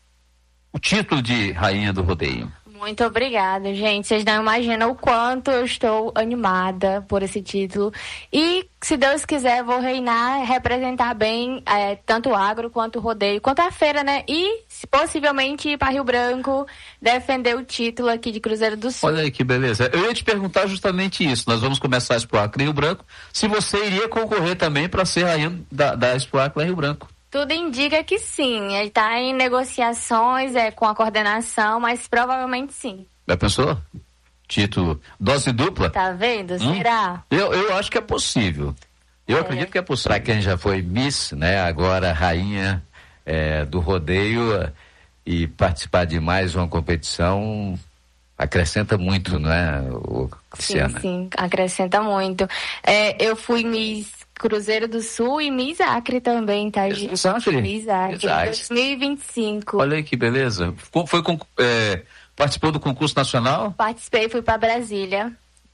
[SPEAKER 3] o título de rainha do rodeio.
[SPEAKER 18] Muito obrigada, gente. Vocês não imaginam o quanto eu estou animada por esse título. E, se Deus quiser, vou reinar, representar bem tanto o agro quanto o rodeio, quanto a feira, né? E, possivelmente, ir para Rio Branco defender o título aqui de Cruzeiro do Sul.
[SPEAKER 3] Olha aí que beleza. Eu ia te perguntar justamente isso. Nós vamos começar a Expoac em Rio Branco. Se você iria concorrer também para ser rainha da Expoac lá em Rio Branco.
[SPEAKER 18] Tudo indica que sim. Ele está em negociações com a coordenação, mas provavelmente sim.
[SPEAKER 3] Já pensou? Título, dose dupla?
[SPEAKER 18] Tá vendo? Será?
[SPEAKER 3] Eu acho que é possível. Eu acredito que é possível.
[SPEAKER 1] Para quem já foi Miss, né? Agora rainha do rodeio e participar de mais uma competição acrescenta muito, não é, Cliciana?
[SPEAKER 18] Sim, acrescenta muito. Eu fui Miss Cruzeiro do Sul e Miss Acre também, tá, gente? Miss Acre, 2025.
[SPEAKER 3] Olha aí que beleza. Participou do concurso nacional?
[SPEAKER 18] Participei, fui para Brasília.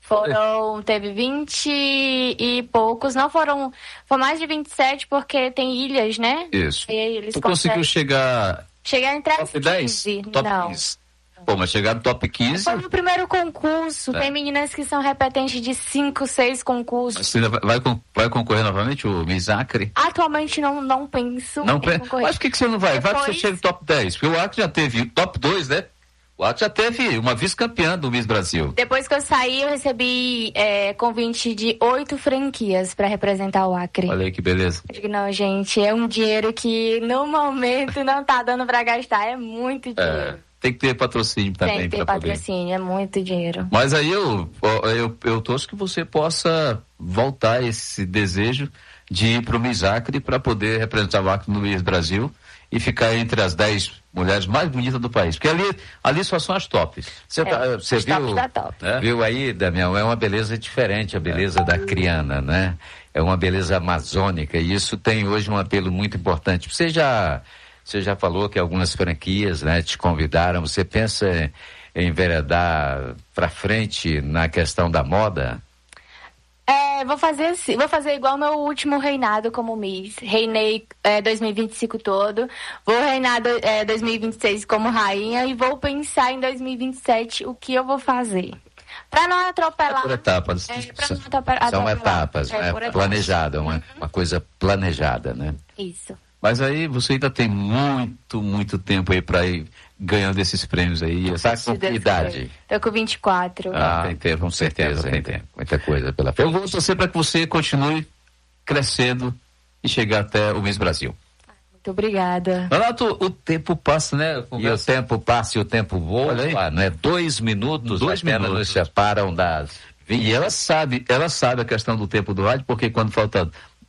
[SPEAKER 18] Teve 20 e poucos, não foram mais de 27 porque tem ilhas, né?
[SPEAKER 3] Isso.
[SPEAKER 18] E aí eles
[SPEAKER 3] conseguiu chegar
[SPEAKER 18] entre as
[SPEAKER 3] top 10?
[SPEAKER 18] 15?
[SPEAKER 3] Top
[SPEAKER 18] não.
[SPEAKER 3] 15. Pô, mas chegar no top 15...
[SPEAKER 18] Foi no primeiro concurso. Tem meninas que são repetentes de 5, 6 concursos.
[SPEAKER 3] Você ainda vai concorrer novamente, o Miss Acre?
[SPEAKER 18] Atualmente não penso
[SPEAKER 3] em concorrer. Mas por que você não vai? Vai que você chega no top 10. Porque o Acre já teve top 2, né? O Acre já teve uma vice-campeã do Miss Brasil.
[SPEAKER 18] Depois que eu saí, eu recebi convite de 8 franquias para representar o Acre.
[SPEAKER 3] Olha aí que beleza.
[SPEAKER 18] Eu digo, não, gente, é um dinheiro que no momento não tá dando para gastar, é muito dinheiro.
[SPEAKER 3] Tem que ter patrocínio também.
[SPEAKER 18] Tem que ter patrocínio, é muito dinheiro.
[SPEAKER 3] Mas aí eu torço que você possa voltar esse desejo de ir para o Miss Acre para poder representar o Acre no Miss Brasil e ficar entre as 10 mulheres mais bonitas do país. Porque ali só são as tops.
[SPEAKER 1] Você viu aí, Damião, é uma beleza diferente, a beleza da acriana, né? É uma beleza amazônica e isso tem hoje um apelo muito importante. Você já falou que algumas franquias, né, te convidaram. Você pensa em enveredar para frente na questão da moda?
[SPEAKER 18] Vou fazer igual meu último reinado como Miss. Reinei 2025 todo, vou reinar 2026 como rainha e vou pensar em 2027 o que eu vou fazer. Para não atropelar.
[SPEAKER 1] Por etapas. São etapas, planejada, uma coisa planejada, né?
[SPEAKER 18] Isso.
[SPEAKER 3] Mas aí você ainda tem muito tempo aí para ir ganhando esses prêmios aí.
[SPEAKER 1] Tá com que idade?
[SPEAKER 18] Tô com 24.
[SPEAKER 1] Tem tempo, com certeza. Tem tempo. Muita coisa pela frente.
[SPEAKER 3] Eu vou torcer para que você continue crescendo e chegar até o Miss Brasil.
[SPEAKER 18] Muito obrigada.
[SPEAKER 3] Renato, o tempo passa, né?
[SPEAKER 1] E o tempo passa e o tempo voa, não é? 2 minutos apenas nos separam das 20.
[SPEAKER 3] E ela sabe a questão do tempo do rádio, porque quando falta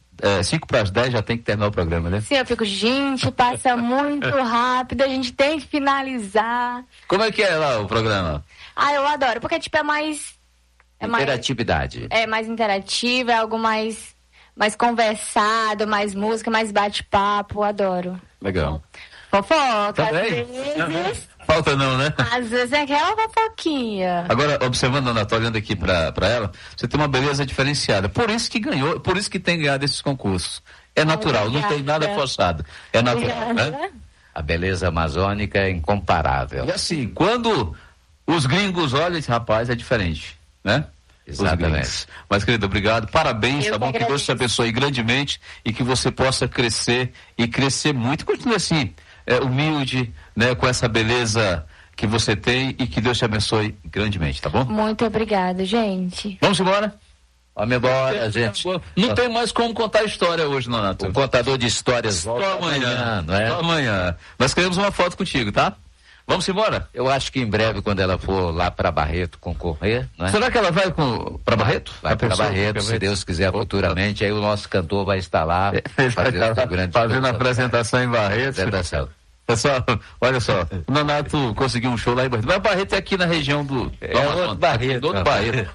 [SPEAKER 3] 5 para as 10 já tem que terminar o programa, né?
[SPEAKER 18] Sim, eu fico, gente, passa muito rápido, a gente tem que finalizar.
[SPEAKER 3] Como é que é lá o programa?
[SPEAKER 18] Eu adoro, porque tipo é mais...
[SPEAKER 1] Interatividade.
[SPEAKER 18] É mais interativo, é algo mais conversado, mais música, mais bate-papo, adoro.
[SPEAKER 3] Legal.
[SPEAKER 18] Fofoca,
[SPEAKER 3] às vezes... Falta não, né?
[SPEAKER 18] Às vezes é aquela fofoquinha.
[SPEAKER 3] Agora, observando a Ana, tô olhando aqui pra ela, você tem uma beleza diferenciada. Por isso que ganhou, por isso que tem ganhado esses concursos. É natural, não tem nada forçado. É natural, né?
[SPEAKER 1] A beleza amazônica é incomparável.
[SPEAKER 3] E assim, quando os gringos olham, esse rapaz é diferente, né?
[SPEAKER 1] Exatamente.
[SPEAKER 3] Mas, querido, obrigado. Parabéns, tá bom? Que Deus te abençoe grandemente e que você possa crescer e crescer muito. Continue assim, humilde, né? Com essa beleza que você tem e que Deus te abençoe grandemente, tá bom?
[SPEAKER 18] Muito obrigado, gente.
[SPEAKER 3] Vamos embora?
[SPEAKER 1] Vamos embora, gente.
[SPEAKER 3] Não tem mais como contar a história hoje, Nonato.
[SPEAKER 1] O contador de histórias volta
[SPEAKER 3] amanhã,
[SPEAKER 1] não é?
[SPEAKER 3] Amanhã. Nós queremos uma foto contigo, tá? Vamos embora?
[SPEAKER 1] Eu acho que em breve, quando ela for lá para Barreto concorrer, não é?
[SPEAKER 3] Será que ela vai para Barreto?
[SPEAKER 1] Vai para Barreto, se Deus quiser, futuramente. Aí o nosso cantor vai estar lá
[SPEAKER 3] fazendo a apresentação em Barreto. Pessoal, olha só, o Nonato conseguiu um show lá em Barreto. Mas Barreto é aqui na região do
[SPEAKER 1] outro Barreto.
[SPEAKER 3] Outro Barreto.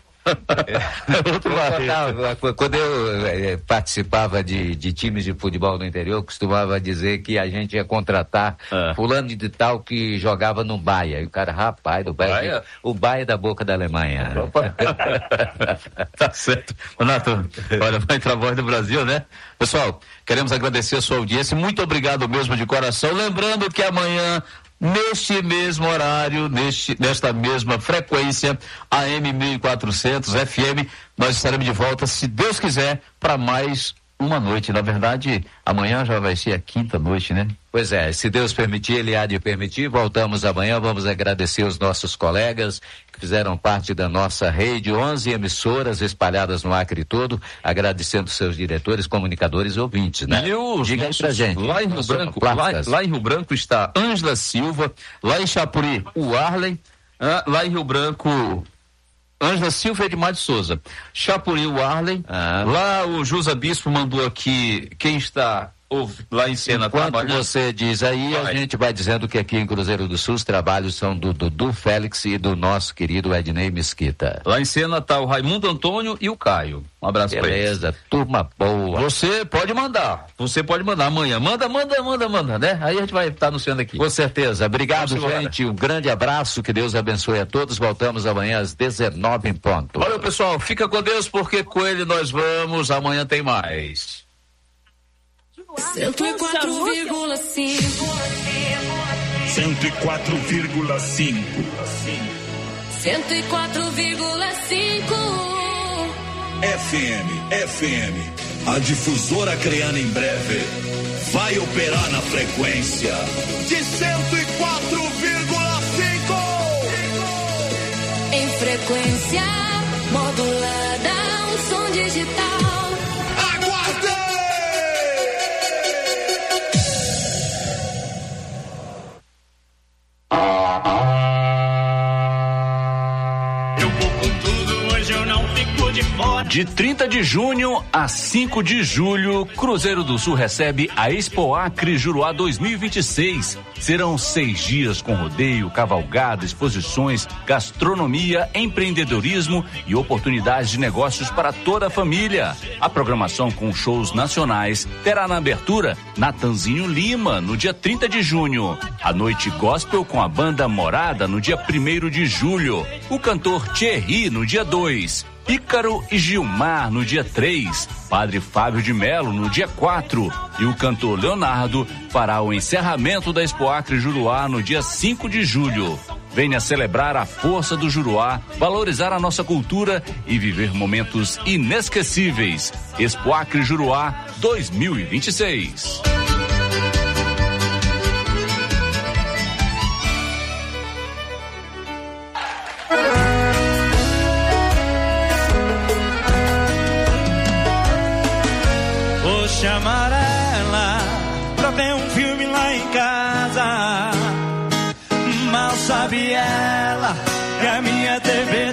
[SPEAKER 1] Quando eu participava de times de futebol no interior, eu costumava dizer que a gente ia contratar fulano de tal que jogava no Baia. E o cara, rapaz, do Baia, o Baia da boca da Alemanha.
[SPEAKER 3] Tá certo. Renato, olha, vai entrar a Voz do Brasil, né? Pessoal, queremos agradecer a sua audiência. Muito obrigado mesmo de coração. Lembrando que amanhã, neste mesmo horário, nesta mesma frequência, AM 1400 FM, nós estaremos de volta, se Deus quiser, para mais uma noite. Na verdade, amanhã já vai ser a 5ª noite, né?
[SPEAKER 1] Pois é, se Deus permitir, Ele há de permitir. Voltamos amanhã, vamos agradecer os nossos colegas que fizeram parte da nossa rede, 11 emissoras espalhadas no Acre todo, agradecendo seus diretores, comunicadores e ouvintes, né?
[SPEAKER 3] Diga aí pra gente. Lá em Rio Branco está Ângela Silva, lá em Chapuri, o Arlen, lá em Rio Branco, Ângela Silva e Edmar de Souza. Chapuri, o Arlen, lá o Jusa Bispo mandou aqui quem está lá em cena.
[SPEAKER 1] Enquanto você diz aí, a gente vai dizendo que aqui em Cruzeiro do Sul os trabalhos são do Dudu Félix e do nosso querido Ednei Mesquita.
[SPEAKER 3] Lá em cena está o Raimundo Antônio e o Caio. Um abraço para eles.
[SPEAKER 1] Beleza, turma boa.
[SPEAKER 3] Você pode mandar amanhã. Manda, né? Aí a gente vai estar anunciando aqui.
[SPEAKER 1] Com certeza. Obrigado, gente. Um grande abraço, que Deus abençoe a todos. Voltamos amanhã às 19 em ponto.
[SPEAKER 3] Valeu, pessoal. Fica com Deus, porque com ele nós vamos. Amanhã tem mais.
[SPEAKER 13] 104,5
[SPEAKER 11] FM. A difusora acreana em breve vai operar na frequência de 104,5.
[SPEAKER 13] frequência modulada, um som digital.
[SPEAKER 11] Aguardei!
[SPEAKER 19] Eu vou com tudo, hoje eu não fico de fora.
[SPEAKER 20] De 30 de junho a 5 de julho, Cruzeiro do Sul recebe a Expo Acre Juruá 2026. Serão 6 dias com rodeio, cavalgada, exposições, gastronomia, empreendedorismo e oportunidades de negócios para toda a família. A programação com shows nacionais terá na abertura Natanzinho Lima, no dia 30 de junho. A noite gospel com a banda Morada, no dia 1º de julho. O cantor Thierry, no dia 2. Ícaro e Gilmar no dia 3, Padre Fábio de Melo no dia 4 e o cantor Leonardo fará o encerramento da Expo Acre Juruá no dia 5 de julho. Venha celebrar a força do Juruá, valorizar a nossa cultura e viver momentos inesquecíveis. Expo Acre Juruá 2026.
[SPEAKER 19] Chamar ela pra ver um filme lá em casa. Mal sabe ela que a minha TV